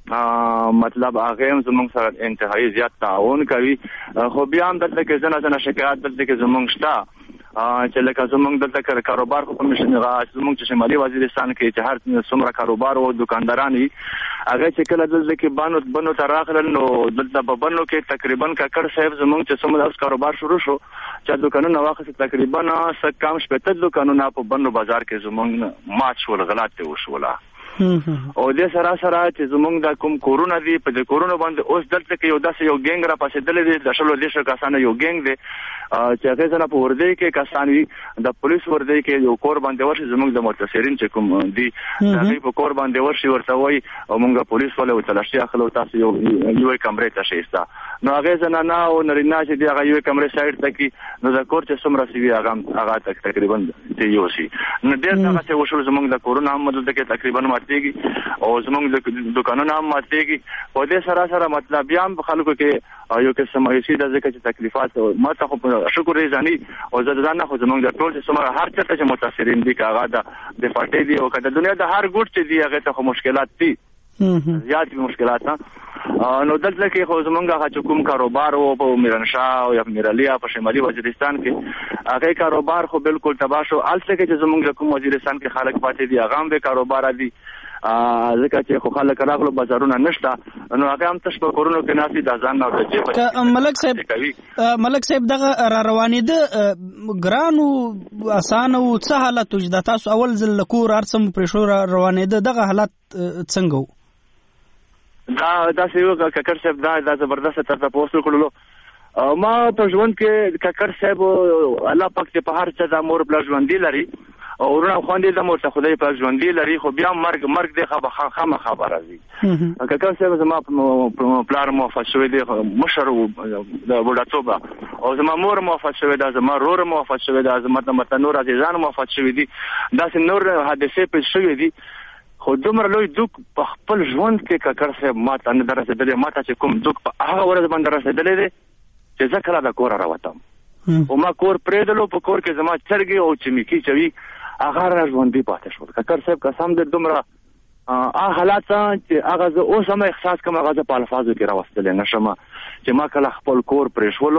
مطلب هغه هم زموږ سره انتهایی زیات تعاون کوي. خو بیا هم دلته کې ځنه شکایت دلته کې زموږ شته چې لکه زموږ دلته کاروبار خو کمیشن زموږ چې شمالي وزیرستان کې چې هر څومره کاروبار او دکانداران هغه چې کله دلته کې بانو ته راغلل نو دلته په بانو کې تقریبا ککړ صاحب زموږ چې څومره کاروبار شروع شو چې دکانونه واخیست تقریبا کم شپته دکانونه په بانو بازار کې زموږ مات شول، غلط وشوله. او د سره چې زمونږ د کوم کورونه دي په دې کورونه باندې اوس دلته کې یو داسې یو ګینګ را پاسېدلی دی، د شلو دیرشو کسانو یو ګینګ دی چې هغې ځنه په وردی کې کسان وي، د پولیس وردی کې یو کور باندې ورشي زمونږ د متصرین چې کوم دي د هغې په کور باندې ورشي ورته وایي او مونږ پولیس ولې او تلاشي اخلو تاسو یوې کمرې ته شئ ستا. نو هغې زنانه او نرینه چې دي هغه یوې کمرې سایډ ته کړي نو د کور چې څومره سي وي هغه تقریبا یوسي. نو ډېر دغسې وشول زمونږ د کورونه هم دلته کې تقریبا ماتېږي او زمونږ د دکانونه هم ماتېږي. او دې سره مطلب بیا هم خلکو کې یو قسم مایوسي ده ځکه چې تکلیفات ما ته خو شکر دی ځاني او زه د ځان نه خو زمونږ د ټول چې څومره هر چېرته چې متاثرین دي که هغه د پټۍ دي او که د دنیا د هر ګوټ چې دي هغې ته خو مشکلات دي، زیات مشکلات. نو دلته کې خو زمونږ هغه چې کوم کاروبار و په میرانشاه او یا میرالیا په شمالي وزیرستان کې هغې کاروبار خو بالکل تباه شو. هلته کې چې زمونږ کوم وزیرستان کې خلک پاتې دي هغه هم بې کاروباره دي ځکه چې خو خلک راغلو بازارونه نشته نو هغه هم تش په کورونو کې ناست دي د ځان نه او د جیب.
ملک صاحب دغه را روانېده ګران او اسانه او څه حالت و چې د تاسو اول ځل له کور هر څه مو پرېښو را روانېده دغه حالت څنګه و؟
دا داسې یو ککړ صاحب دا زبردسته تر تپوس وکړلو. ما په ژوند کې ککړ صاحب الله پاک چې په هر څه د مور پلار ژوندي لري او ورونه خواندې د مور ته خدای پاک ژوندي لري خو بیا مرګ دی خامخا راځي. ککړ صاحب زما پلار موفق شوی دی مشر د بوډاتوبه او زما مور موفق شوی ده، زما رور موفق شوی ده، زما نور عزیزان موفق شوي دي، داسې نور حادثې پېښ شوي دي. خو دومره لوی دوک په خپل ژوند کې ککړ صاحب ما ته نه ده رسېدلی، ما ته چې کوم دوک په هغه ورځ باندې رسېدلی دی چې زه کله د کوره راوتم او ما کور پرېږدلو په کور کې زما چرګې او چمیکي چوي هغه را ژوندي پاتې شول. ککړ صاحب قسم دې دومره حالات چې هغه زه اوس هم احساس کوم هغه زه په الفاظو کې راوستلی نه شم چې ما کله خپل کور پرېښولو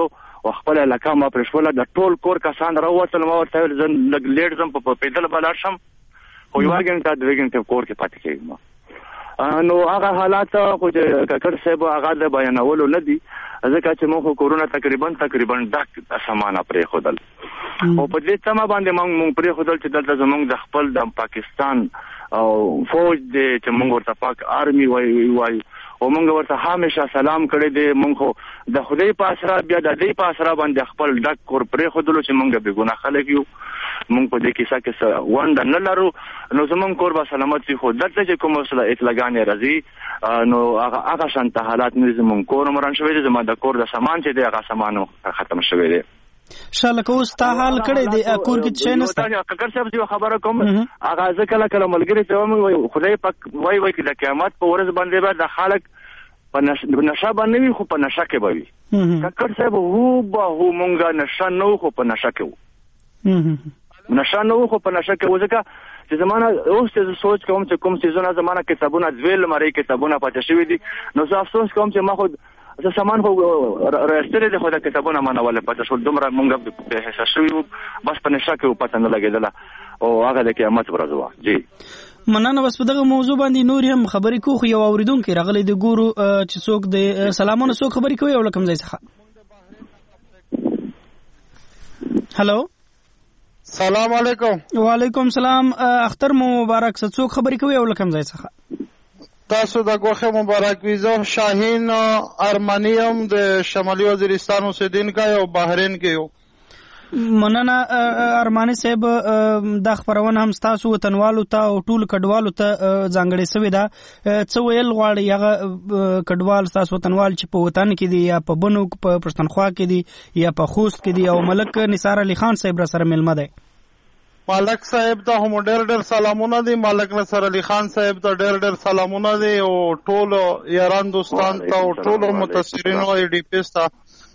او خپل علاقه ما پرېښوله. د ټول کور کسان راووتل. ما ورته ویل زه لږ لیټ ځم په پیدل به لاړ شم خو 1 غنټه 2 غنټې کور کې پاتې کېږم. نو هغه حالات خو چې کاکړ صاحب هغه د بیانولو نه دي ځکه چې موږ کورونه تقریبا ډک سامانه پرېښودل او په دې تمه باندې موږ پرېښودل چې دلته زموږ د خپل د پاکستان او فوج دی چې موږ ورته پاک آرمي وایو او موږ ورته همیشه سلام کړی دی. موږ د خدای په اسرا بیا د دې په اسرا باندې خپل ډک کور پرېښودلو چې موږ بې ګناه خلک یو. موږ په دې کیسه کې ونډه نه لرو نو زموږ کور به سلامت وي. خو دلته چې کوم اطلاعګانې راځي نو هغه شانته حالات نه زموږ کور مران شوی دی. زما د کور د سامان چې دی هغه سامان ختم شوی دی.
شاله کو ستا حال کړی دی کور کې څه نشته.
کاکړ صاحب یو خبره کوم هغه ځکه کله ملګری ته وایي خدای پاک وایي چې د قیامت په ورځ باندې به د خلک په نشه باندې وي خو په نشه کې به وي. کاکړ صاحب هو مونږه نشه نه خو په نشه کې وو. نشه نه خو په نشه کې وو ځکه چې زمانه اوس ته سوچ کوم چې کوم سيزونه زمانه کتابونه ځویل مری کتابونه پاتې شوی دي نو زه افسوس کوم چې ما خو زه سامان خو راستل دي خو د کتابونه منول پاتې شو دومره مونږ په حساب شوی بس په نشه کې پاتې نه لګیدله او هغه د قیامت ورځ و. جی
مننه. بس په دغه موضوع باندې نور هم خبرې کوو خو یو اوریدونکو راغلی د ګورو چې څوک د سلامونه څوک خبرې کوي او لکم ځای څخه. هلو
سلام علیکم.
وعلیکم سلام. اختر مو مبارک. څوک خبرې کوي او لکم ځای څخه.
تاسو د ګوخه مبارک وي. زه شاهین ارمنیم د شمالي وزیرستان اوسیدونکی او بحرین کې یو.
مننه ارمانی صاحب. د خبرونه هم تاسو وطنوالو ته او ټول کډوالو ته ځانګړې سوي ده. څه ویل غواړي هغه کډوال تاسو وطنوال چې په وطن کې دي یا په بنو په پښتونخوا کې دي یا په خوست کې دي او ملک نثار علي خان صاحب را سره ملمه دی.
ملک صاحب ته هم ډېر سلامونه دي. ملک نصر علي خان صاحب ته ډېر سلامونه دي او ټول یاران دوستان ته او ټول متاثرینو ای ډي پی ته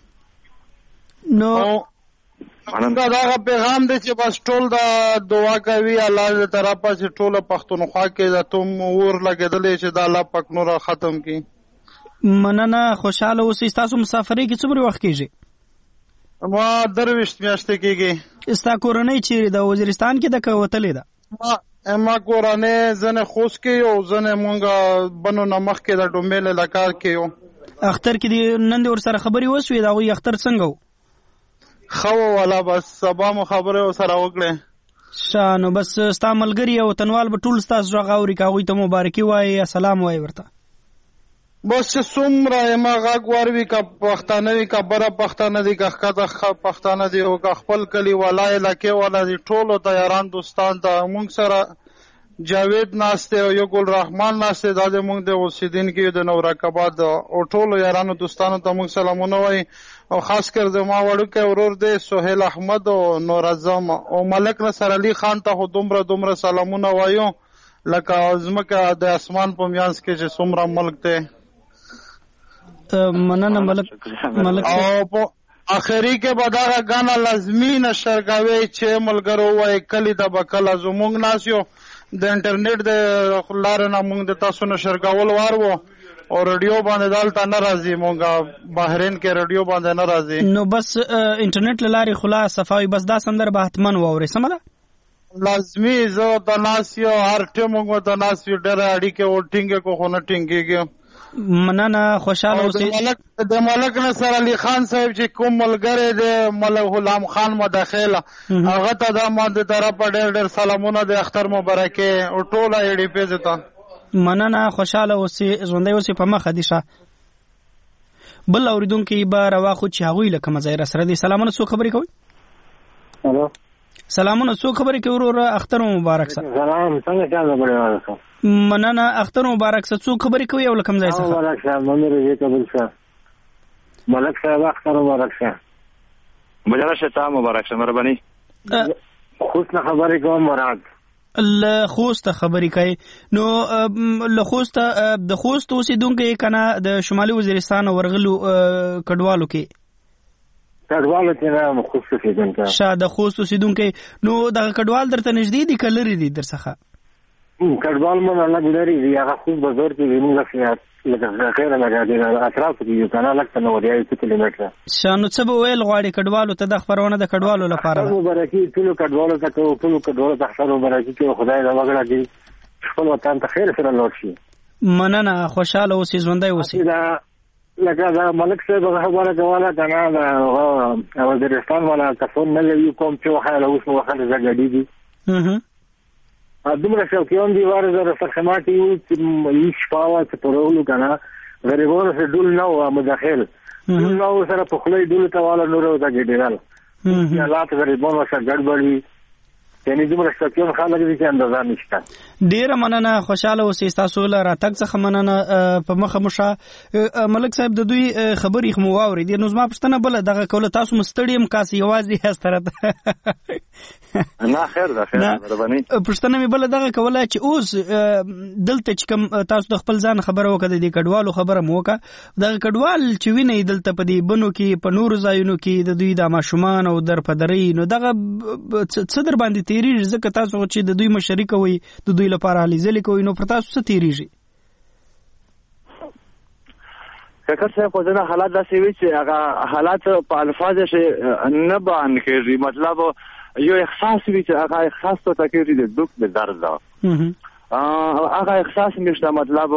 نو
دا پیغام دی چې بس ټول د دعا کوي الله دې طرفه چې ټول پښتونخوا کې د توم اور لګېدلې چې د الله پاک نور ختم کړي.
مننه. خوشاله اوسئ. تاسو مسافرۍ کې څومره وخت کېږي؟
ما 23 میاشتې کېږي.
ستا کورنۍ چیرې ده؟ وزیرستان کې ده که وتلې ده؟
ما کورنۍ ځنې خوست کې او ځنې مونږ بنو نمخ کې د ډومبیل علاقه کې یو.
اختر کې نن دې ورسره خبرې وسوې د هغوی اختر څنګه و؟
خو والا بس سبا مو خبره سره وکړه.
شانو بس ستا ملګری او وطنوال به ټول ستاسو غږ اوري که هغوی ته مبارکي وایي یا سلام وایي ورته؟
بس چې څومره ما غږ واروي که پښتانه وي که بره پښتانه دي که ښکته پښتانه دي او که خپل کلي والا علاقې والا دي ټولو ته یاران دوستان ته موږ سره جاوید ناست دی او یو ګل رحمان ناست دی. دا زموږ د اوسیدونکي د نورکاباد او ټولو یارانو دوستانو ته موږ سلامونه وایي او خاص کر زما وړوکی ورور دی سهیل احمد او نور اعظم او ملک نصر علي خان ته خو دومره سلامونه وایو لکه ځمکه د اسمان په میانځ کې چې څومره ملک دی.
مننه ملک.
او په اخري کې به دغه ګانا لازمي نشر کوي چې ملګرو وایي کلی د بکله زموږ ناس یو د انټرنیټ د لارې نه موږ د تاسو نشر کول وارو او رادیو باندې دالته نه راځي. مونږه بحرین کې رادیو باندې نه راځي.
نو بس انټرنیټ لاري خلا صفاوي بس دا سندر به حتمن ووري سم ده
لازمي. زه د ناس یو هر ټیم مونږ د ناس یو ډېر اړیکې او ټینګه کو خو نه ټینګيږي.
مننه. خوشاله اوسئ.
د ملک نصر علي خان صاحب چې کوم ملګری دی ملک غلام خان مداخله هغه ته د ماده طرفه ډېر سلامونه د اختر مبارکه او ټول ای ډي پی ته.
مننه. خوشاله اوسئ. ژوندی اوسئ په مخه دي شه. بل اوریدونکي به راواخو چې هغوی له کومه ځای را سره دي. سلامونه. څوک خبرې کوي؟
هلو
سلامونه. څوک خبرې کوي وروره؟ اختر مبارک سه.
سلام. څنګه چل دی؟
مننه. اختر مبارک سه. څوک خبرې کوي او له کوم ځای څخه؟
مبارک شه. منیر جی قبول شه. ملک صاحب اختر مبارک شه.
مجرد شه. تا مبارک شه. مهرباني.
خوست نه خبرې کوم مراد.
له خوست خبرې کوي. نو له خوست د خوست اوسیدونکي کنه د شمالي وزیرستان ورغلو کډوالو کې
کډوالو چې نه خوست اوسیدونکي
شاده خوست اوسیدونکي. نو د کډوال درته نږدې دي که لرې دي درڅخه؟
کډوال مون الله ګلري دی هغه خو بازار کې زموږ لکه خیر لګا دی اطراف کې یو کنه لکه نو دی 2 کیلومتره
شانو څه به ویل غواړي کډوالو ته د خبرونه د کډوالو لپاره
مبارکي ټول کډوالو ته ټول کډوالو ته خیر مبارکي کې خدای دا وګړه دی خپل وطن ته خیر سره لوټ شي.
مننه خوشاله اوسې ژوندۍ اوسې.
لکه دا ملک صاحب خبره کوله کنه دا وزیرستان والا تفون نه لوي کوم چې وخاله اوس وخت زګړي دي دومره شوقیان دي وارزه سرخماتي چې هیڅ پاوه چې پرولو کنه غریبانو سره ډول نه و مداخل ډول نه سره په خلای ډول ته والا نور وتا ګډیرال حالات غریبانو سره ګډوډي یعنی دومره شوقیان خلک دي چې اندازه نشته.
ډیره مننه خوشاله اوسې تاسو له راتګ څخه مننه په مخه مشه ملک صاحب د دوی خبرې خو واوري دي نو زما پښتنه بل دغه کوله تاسو مستړیم کاس یوازې هستره
نه خیر ده خیر مهرباني
پښتنه می بل دغه کوله چې اوس دلته چې کوم تاسو د خپل ځان خبره وکړه د کډوالو خبره مو وکړه دغه کډوال چې ویني دلته په دې بنو کې په نور ځایونو کې د دوی د ماشومان او در پدري نو دغه څه در باندې تیریږي ځکه تاسو چې د دوی مشري کوي د دوی لپاره هلي ځلې کوي نو پر تاسو څه تیریږي؟
کاکا صاحب خو ځنه حالات داسې وي چې هغه حالات په الفاظ کې نه بیان کېږي مطلب یو احساس وي چې هغه احساس ته تکېږي د دک د درد ده هغه احساس نشته مطلب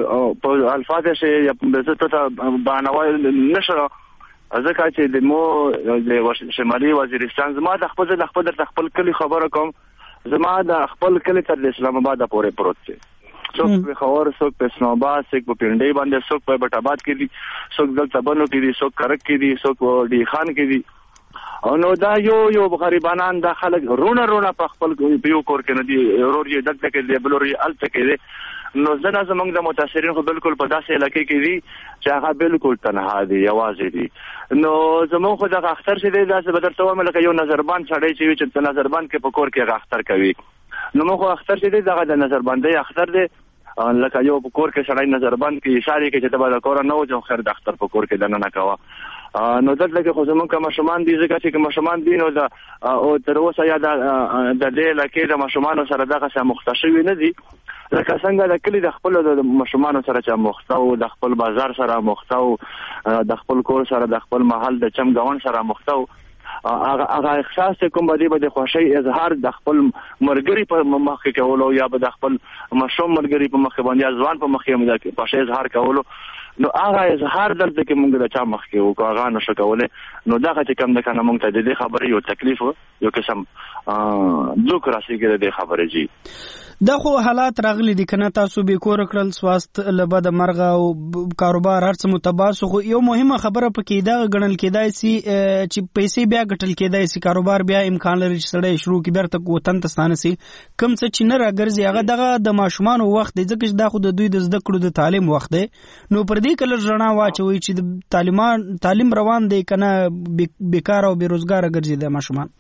په الفاظ کې یا په څه بیانول نشته ځکه چې د مو شمالي وزیرستان زما د خپل کلی خبره کوم زما د خپل کلی تر اسلام آباد پورې پروت دی څوک په خور څوک په اسلام آباد څوک په پنډۍ باندې څوک په بټ آباد کې دي څوک دلته بنو کې دي څوک کرک کې دي څوک ډی خان کې دي او نو دا یو غریبانان د خلک رونه په خپل یو کور کې نه دي ورور یې دلته کې دی بلور یې الته کې دی نو زنه زمونږ د متاثرین خو بالکل په داسې علاقې کې دي چې هغه بالکل تنها دي یوازې دي نو زمونږ خو د اختر چې دی داسې به درته وایم لکه یو نظربند سړی چې وي چې په نظربند کې په کور کې هغه اختر کوي نو موږ خو اختر چې دی دغه د نظربندۍ اختر دی لکه یو په کور کې سړی نظربند کې اشاره کوي چې ته به د کوره نه وځو خیر د اختر په کور کې دننه کوه نو دلته کې خو زمونږ که ماشومان دي ځکه چې که ماشومان دي نو او تر اوسه یا د دې علاقې د ماشومانو سره دغسې مخته شوي نه دي لکه څنګه د کلي د خپلو د ماشومانو سره چې مخته و د خپل بازار سره مخته و د خپل کور سره د خپل محل د چم ګاونډ سره مخته و هغه احساس چې کوم به د خوښۍ اظهار د خپل ملګري په مخ کې کولو یا به د خپل ماشوم ملګري په مخ باندې یا ځوان په مخ کې خوښۍ اظهار کولو نو هغه اظهار دلته کې موږ د چا مخ کې وکړو هغه نشو کولی نو دغه چې کوم د کنه موږ ته د دې خبرې یو تکلیف یو قسم ځوک راسېږي د دې خبرې جی
دا خو حالات راغلي دي کنه تاسو به کور کړل سواست لبا د مرغه او کاروبار هرڅ متباسو خو یو مهمه خبره پکې دا غنل کېدای سي چې پیسې بیا ګټل کېدای سي کاروبار بیا امکان لري چې سړی شروع کې بیرته وطن ته ستانه سي کم څه چې نه راګرځي هغه دغه د ماشومان وخت دی ځکه چې دا خو د دوی د زده کړو د تعلیم وخت دی نو پر دې کله رڼا واچوي چې د تعلیم روان دی کنه بیکار او بیروزګار ګرځي د ماشومان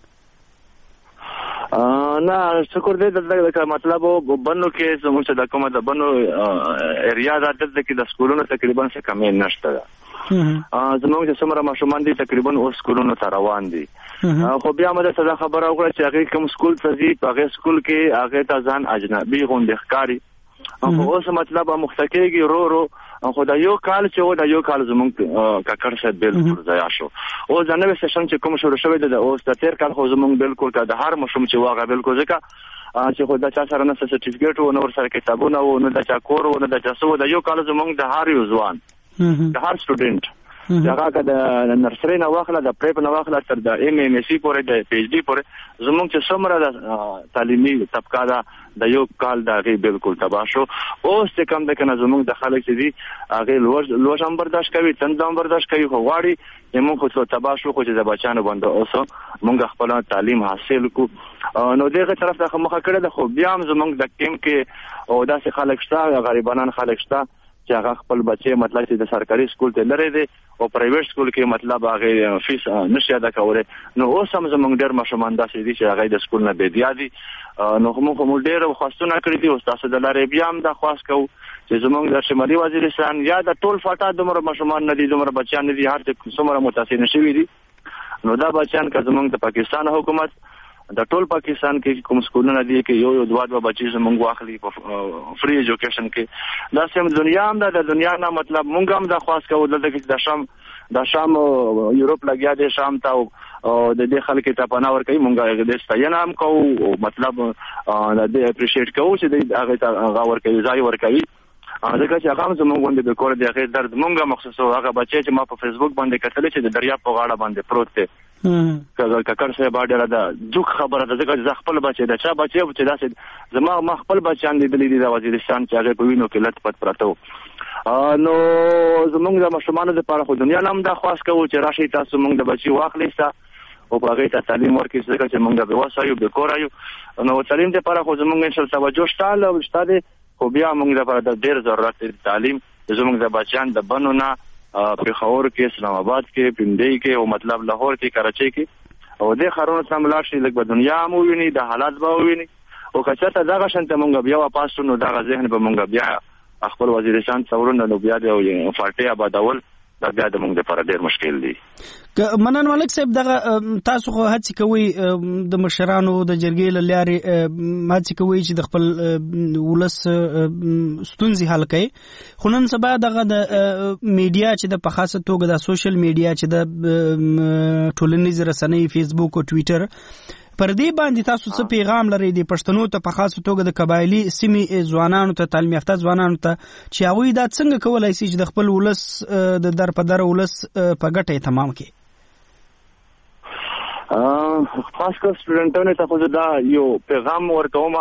نه شکر دې دلته مطلب بنو کې زموږ چې د کومه د بنو ایریا دا دلته کې د سکولونو تقریبا څه کمې نشته زموږ چې څومره ماشومان دي تقریبا اوس سکولونو ته روان دي خو بیا موږ ته دا خبره وکړه چې هغه کوم سکول ته ځي په هغه سکول کې هغه ته ځان اجنبي غونډه ښکاري خو اوس مطلب مختکیږي رو خو دا یو کال چې و دا یو کال زمونږ کاکړ صاحب بالکل ضایع شو اوس د نوې سیشن چې کوم شروع شوی دی اوس د تیر کال خو زمونږ بالکل که د هر ماشوم چې واغه بالکل ځکه چې خو د چا سره نه سرټیفیکیټ و نه ورسره کتابونه و نه د چا کور و نه د چا څه و د یو کال زمونږ د هر یو ځوان د هر سټوډنټ هغه که د نرسرۍ نه واخله د پریپ نه واخله تر د ایم ایم ایس سی پورې د پی ایچ ډي پورې زمونږ چې څومره د تعلیمي طبقه ده د یو کال د هغې بالکل تباه شو اوس چې کوم دی که نه زمونږ د خلک چې دي هغې لوږ هم برداشت کوي تند هم برداشت کوي خو غواړي چې مونږ خو تباه شو خو چې د بچیانو باندې اوس مونږ خپل تعلیم حاصل کړو نو دغه طرف ته مخه کړې ده خو بیا هم زمونږ د ټیم کې او داسې خلک شته غریبانان خلک شته چې هغه خپل بچي مطلب چې د سرکاري سکول ته لري دي او پرایویټ سکول کې مطلب هغه فیس نشي ادا کولی نو اوس هم زمونږ ډېر ماشومان داسې دي چې هغه د سکول نه بېدیا دي نو موږ ډېر خواستونه کړي دي اوس تاسو د لارې بیا هم دا خواست کوو چې زمونږ د شمالي وزیرستان یا د ټول فاټا دومره ماشومان نه دي دومره بچیان نه دي هر څومره متاثر شوي دي نو دا بچیان که زمونږ د پاکستان حکومت د ټول پاکستان کې کوم سکولونه دي کې یو دوه بچي زمونږ واخلي په فری ایجوکیشن کې. دا سم دنیا هم د دنیا نه مطلب مونږ هم د خاص کوو دلته کې د شام یورپ لګیا دی شام ته او د دې خلک ته پناه ورکوي مونږ د ستاینه هم کوو مطلب د اپریشیټ کوو چې د هغه ته ورکوي ځای ورکوي ځکه چې هغه هم زموږ غونډې د کور د هغې درد مونږ مخصوصو هغه بچی چې ما په فیسبوک باندې کتلی چې د دریاب په غاړه باندې پروت دی ککړ صاحب ډېره ده دوک خبره ده ځکه چې زه خپل بچی د چا بچی چې داسې ما خپل بچیان لیدلي دي د وزیرستان چې هغې په وینو کې لت پت پراته وو. نو زمونږ د ماشومانو دپاره خو دنیا نه هم دا خواست کوو چې راشئ تاسو مونږ د بچي واخلئ او په هغې ته تعلیم ورکړي ځکه چې مونږ بېوسه یو بېکوره یو نو تعلیم دپاره خو زمونږ انشاءالله توجه شته دی خو بیا مونږ دپاره د ډېر ضرورت دی تعلیم زمونږ د بچیان د بنو نه پېښور کې اسلام آباد کې پنډۍ کې او مطلب لاهور کې کراچۍ کې او دې ښارونو ته هم لاړ شي لږ به دنیا هم وویني د حالات به وویني او که چېرته دغه شانته مونږ بیا واپس شو نو دغه ذهن به مونږ بیا خپل وزیرستان ته ورنه نو بیا د فارټۍ آبادول دا بیا د مونږ دپاره ډېر مشکل دی.
منن ملک صاحب دغه تاسو خو هڅې کوئ د مشرانو د جرګې له لارې هڅې کوئ چې د خپل ولس ستونزې حل کړي خو نن سبا دغه د میډیا چې د په خاصه توګه د سوشل میډیا چې د ټولنیز رسنۍ فیسبوک او ټویټر پر دې باندې تاسو څه پیغام لرئ د پښتنو ته په خاصه توګه د قبایلي سیمې ځوانانو ته تعلیم یافته ځوانانو ته چې هغوی دا څنګه کولی شي چې د خپل ولس د در په در ولس په ګټه یې تمام کړي؟
خاص کر سټوډنټانو ته خو دا یو پیغام ورکوم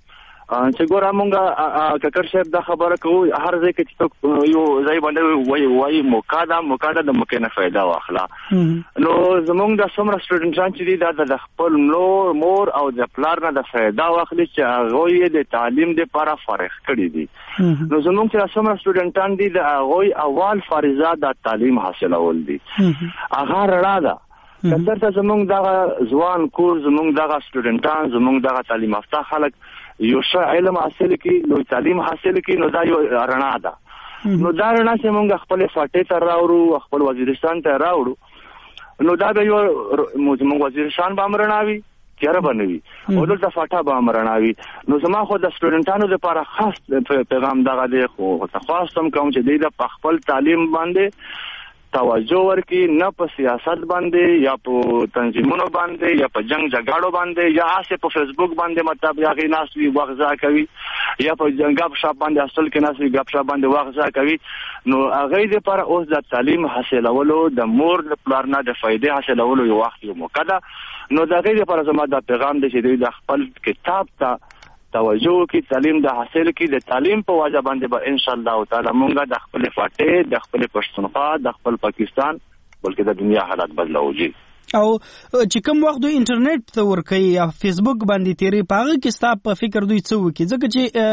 چې ګوره مونږ ککړ صاحب دا خبره کوو هر ځای کې چې یو ځای باندې وایي موقع ده د موقع نه فایده واخله نو زمونږ د څومره سټوډنټان چې دي دا د خپل مور او د پلار نه د فایده واخلي چې هغوی یې د تعلیم دپاره فارغ کړي دي نو زمونږ چې څومره سټوډنټان دي د هغوی اول فریضه د تعلیم حاصلول دي هغه رڼا ده که چېرته زمونږ دغه ځوان کور زمونږ دغه سټوډنټان زمونږ دغه تعلیم یافته خلک یو ښه علم حاصل کړي نو تعلیم حاصل کړي نو دا یو رڼا ده نو دا رڼا چې مونږ خپل فاټې ته راوړو خپل وزیرستان ته راوړو نو دا به یو زمونږ وزیرستان به هم رڼا وي تیاره به نه وي او دلته فاټه به هم رڼا وي نو زما خو د سټوډنټانو دپاره خاص پیغام دغه دی خو خواست هم کوم چې دوی د خپل تعلیم باندې توجه ورکړي نه په سیاست باندې یا په تنظیمونو باندې یا په جنگ جګړو باندې یا هسې په فیسبوک باندې مطلب هغې ناست وي وخت ضایع کوي یا په ګپ شپ باندې هسټل کې ناست وي ګپ شپ باندې وخت ضایع کوي نو هغې دپاره اوس د تعلیم حاصلولو د مور د پلار نه د فایدې حاصلولو یو وخت یو موقع ده نو د هغې دپاره زما دا پیغام دی چې دوی د خپل کتاب ته توجه وکړي تعلیم د حاصل کړي د تعلیم په وجه باندې به انشاءالله تعالی مونږ د خپل فاټې د خپل پښتونخوا د خپل پاکستان بلکې د دنیا حالات بدلوږي
او چې کوم وخت دوی انټرنیټ ته ورکوي یا فیسبوک باندې تیرې په هغه کې ستا په فکر دوی څه وکړي ځکه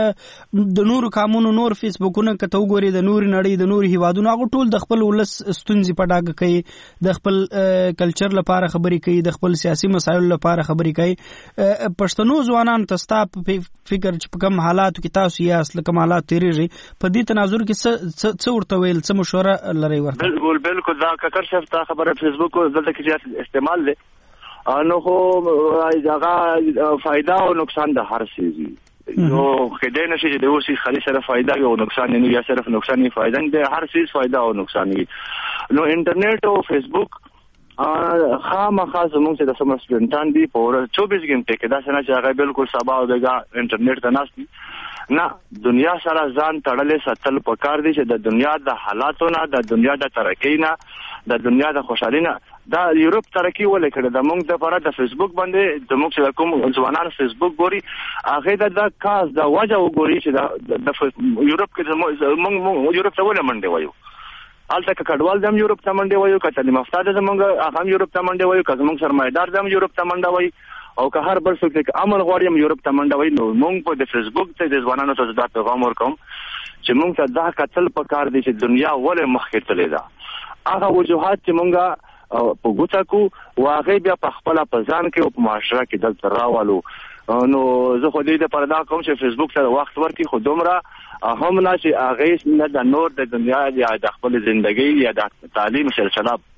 چې د نورو قامونو نور فیسبوکونه که ته وګورې د نورې نړۍ د نورو هیوادونو هغه ټول د خپل ولس ستونزې په ډاګه کوي د خپل کلچر لپاره خبرې کوي د خپل سیاسي مسایلو لپاره خبرې کوي پښتنو ځوانانو ته ستا په فکر چې په کوم حالاتو کې تاسو یاست له کوم حالات تېرېږئ په دې تناظر کې څه ورته ویل څه مشوره لرئ ورته؟
بالکل دا ککړ صاحب تا خبره فیسبوک دلته کې استعمال دی نو خو هغه فایده او نقصان د هر څه وي نو کېدای نشي چې د یو څیز خالي سره فایده وي او نقصان نه وي یا صرف نقصان نه فایده نه د هر څیز فایده او نقصان وي نو انټرنیټ او فیسبوک خامخا زموږ چې د څومره سټوډنټان دي په ورځ 24 غنټې کې داسې نه چې هغه بالکل سبا او بیګا انټرنیټ ته ناست دي نه دنیا سره ځان تړلې ساتل پکار دي چې د دنیا د حالاتو نه د دنیا د ترقۍ نه د دنیا د خوشحالۍ نه دا یورپ ترقی ولې کړې د موږ دپاره د فیسبوک باندې زموږ چې کوم ځوانان فیسبوک ګوري هغې د کاز د وجه وګوري چې د یورپ کې موږ یورپ ته ولې منډې وایو هلته که کډوال د هم یورپ ته منډې وایو که تعلیم یافته د زموږ هغه هم یورپ ته منډې وایو که زموږ سرمایهدار د هم یورپ ته منډه وایي او که هر بل څوک دی که امن غواړي هم یورپ ته منډه وایي نو موږ په د فیسبوک ته د ځوانانو ته دا پیغام ورکوم چې موږ ته دا کتل پکار دی چې دنیا ولې مخکې تللې ده هغه وجوهات چې موږ په ګوته کو واغې بیا په خپل په ځان کې او په معاشره کې دلته راوالو نو زه خو دې لپاره دا کوم چې فیسبوک سره وخت ورکړي خو دومره هم نه چې هغې نه د نور د دنیا یا د خپل زندګۍ یا د تعلیم سلسله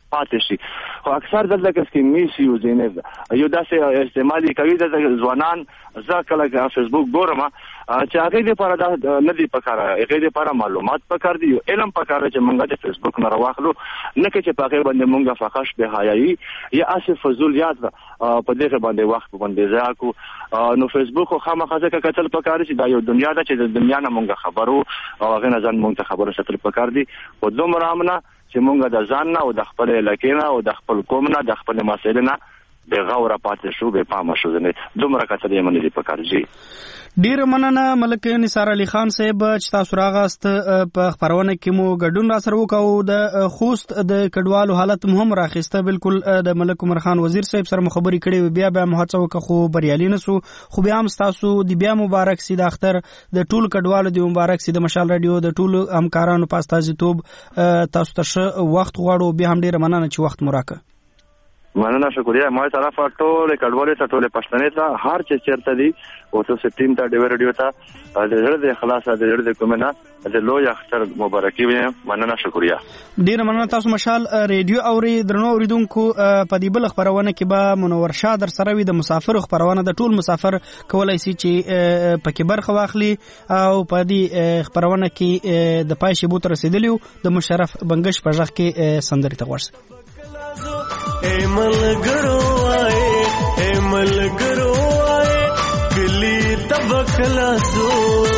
پاتې شي. خو اکثر دلته کې میس یوزینه یو داسې استعمالي کوي د ځوانان زه کله فیسبوک ګورم چې هغه لپاره دا نه دی پکاره، هغه لپاره معلومات پکار دي، علم پکاره چې موږ د فیسبوک نه راوخلو، نه کې چې پاګه باندې موږ فحش به حیايي یا اسف فضول یاد په دې باندې وخت باندې ځا کو. نو فیسبوک خو خامخا ځکه کتل پکاره چې دا یو دنیا ده چې د دنیا نه موږ خبرو او هغه نه ځان موږ ته خبره ستل پکار دي. په دومره امنه چې موږ د ځان نه او د خپل علاقې نه او د خپل قوم نه د خپل مسایل نه به غوړه پاتې شو، به پامه شو نه دومره کتل یې منلي پکار دي.
ډیر مننه ملک نثار علي خان صاحب چې تاسو راغاست په خبرونه کې مو ګډون را سره وکاو. د خوست د کډوالو حالت هم راخسته، بالکل د ملک عمر خان وزیر صاحب سره مخبري کړي، بیا به مهڅه وکړو خو بریالي نسو. خو بیا هم تاسو د بیا مبارک سي د اختر د ټول کډوالو د مبارک سي د مشال رادیو د ټول همکارانو په استازیتوب تاسو ته وخت غواړو. بیا هم ډیر مننه چې وخت مو راکړ.
مننه، شکریہ. ما طرفه ټول کډوالو ته ټول پښتنې ته هر چې چیرته دي او تاسو ټیم ته ډیو رادیو ته د زړه د اخلاص د زړه د کومنه د لوی اختر مبارکي وي. مننه، شکریہ.
ډیر مننه. تاسو مشال رادیو اوري درنو اوریدونکو په دې بل خبرونه کې به منور شاه در سره وي د مسافر خبرونه د ټول مسافر کولای شي چې پکې برخه واخلي او په دې خبرونه کې د پای شی بو تر رسیدلیو د مشرف بنگش په ځخ کې سندري ته ورسه.
اے ملګرو آئے، اے ملګرو آئے، کلی تبکلا زو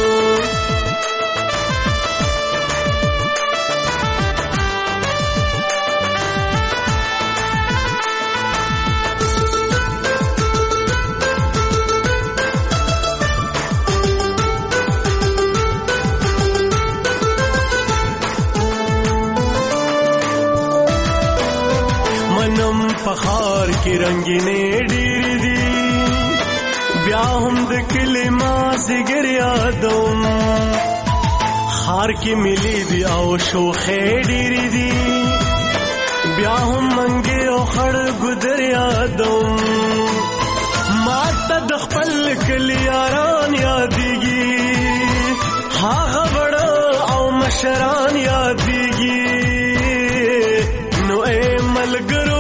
پخار کی رنگینې ډېرې دي، بیا هم د کلي مازدیګر یادوم، خار کې ملي دي او شوخې ډېرې دي، بیا هم منګې او خړ ګودر یادوم، ماته د خپل کلي یاران یادېږي، هغه بړه او مشران یادېږي. نو اے ملګرو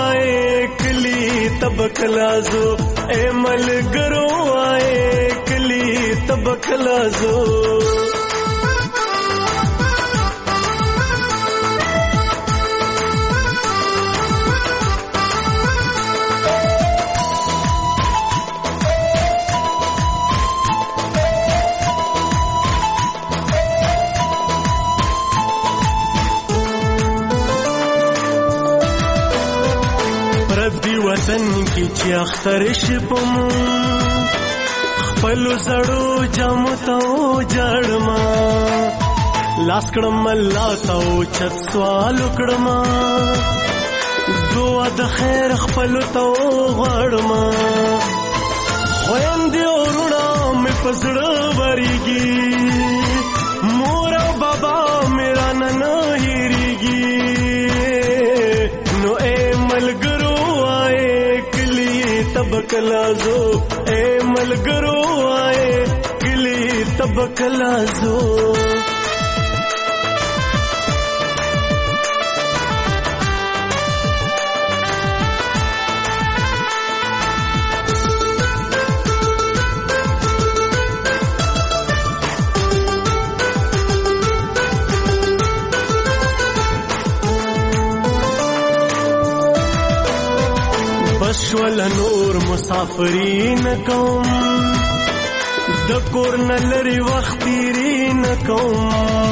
تبکلازو، اے ملګرو آئے کلی تبکلازو. وطن کی چې اختر شپم خپل زړو جامو ته جړما، لاس کړم الله ته چت سوال کړم، دعا د خیر خپل ته غړما، خويندې ورونه مې پزړه وريږي، مور او بابا میرا نن هېریږي. نو اے ملګرو تبکلازو، اے ملګرو آئے کلی تبکلازو. بشول نور مسافرین کوم، د کور نه لري وخت تیرین کوم،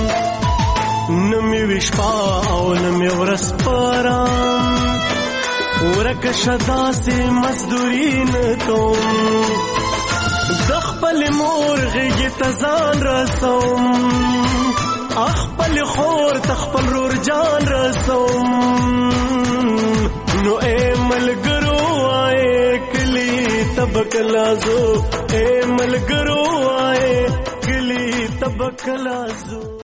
نمی وشپا او نمی ورس پارام، ورک شدا سے مزدورین کوم، د خپل مور غیږ ته ځان رسوم، خپل خور ته خپل رور جان رسوم. نو اے ملګرو آئے کلی تبکلازو، اے ملګرو آئے کلی تبکلازو.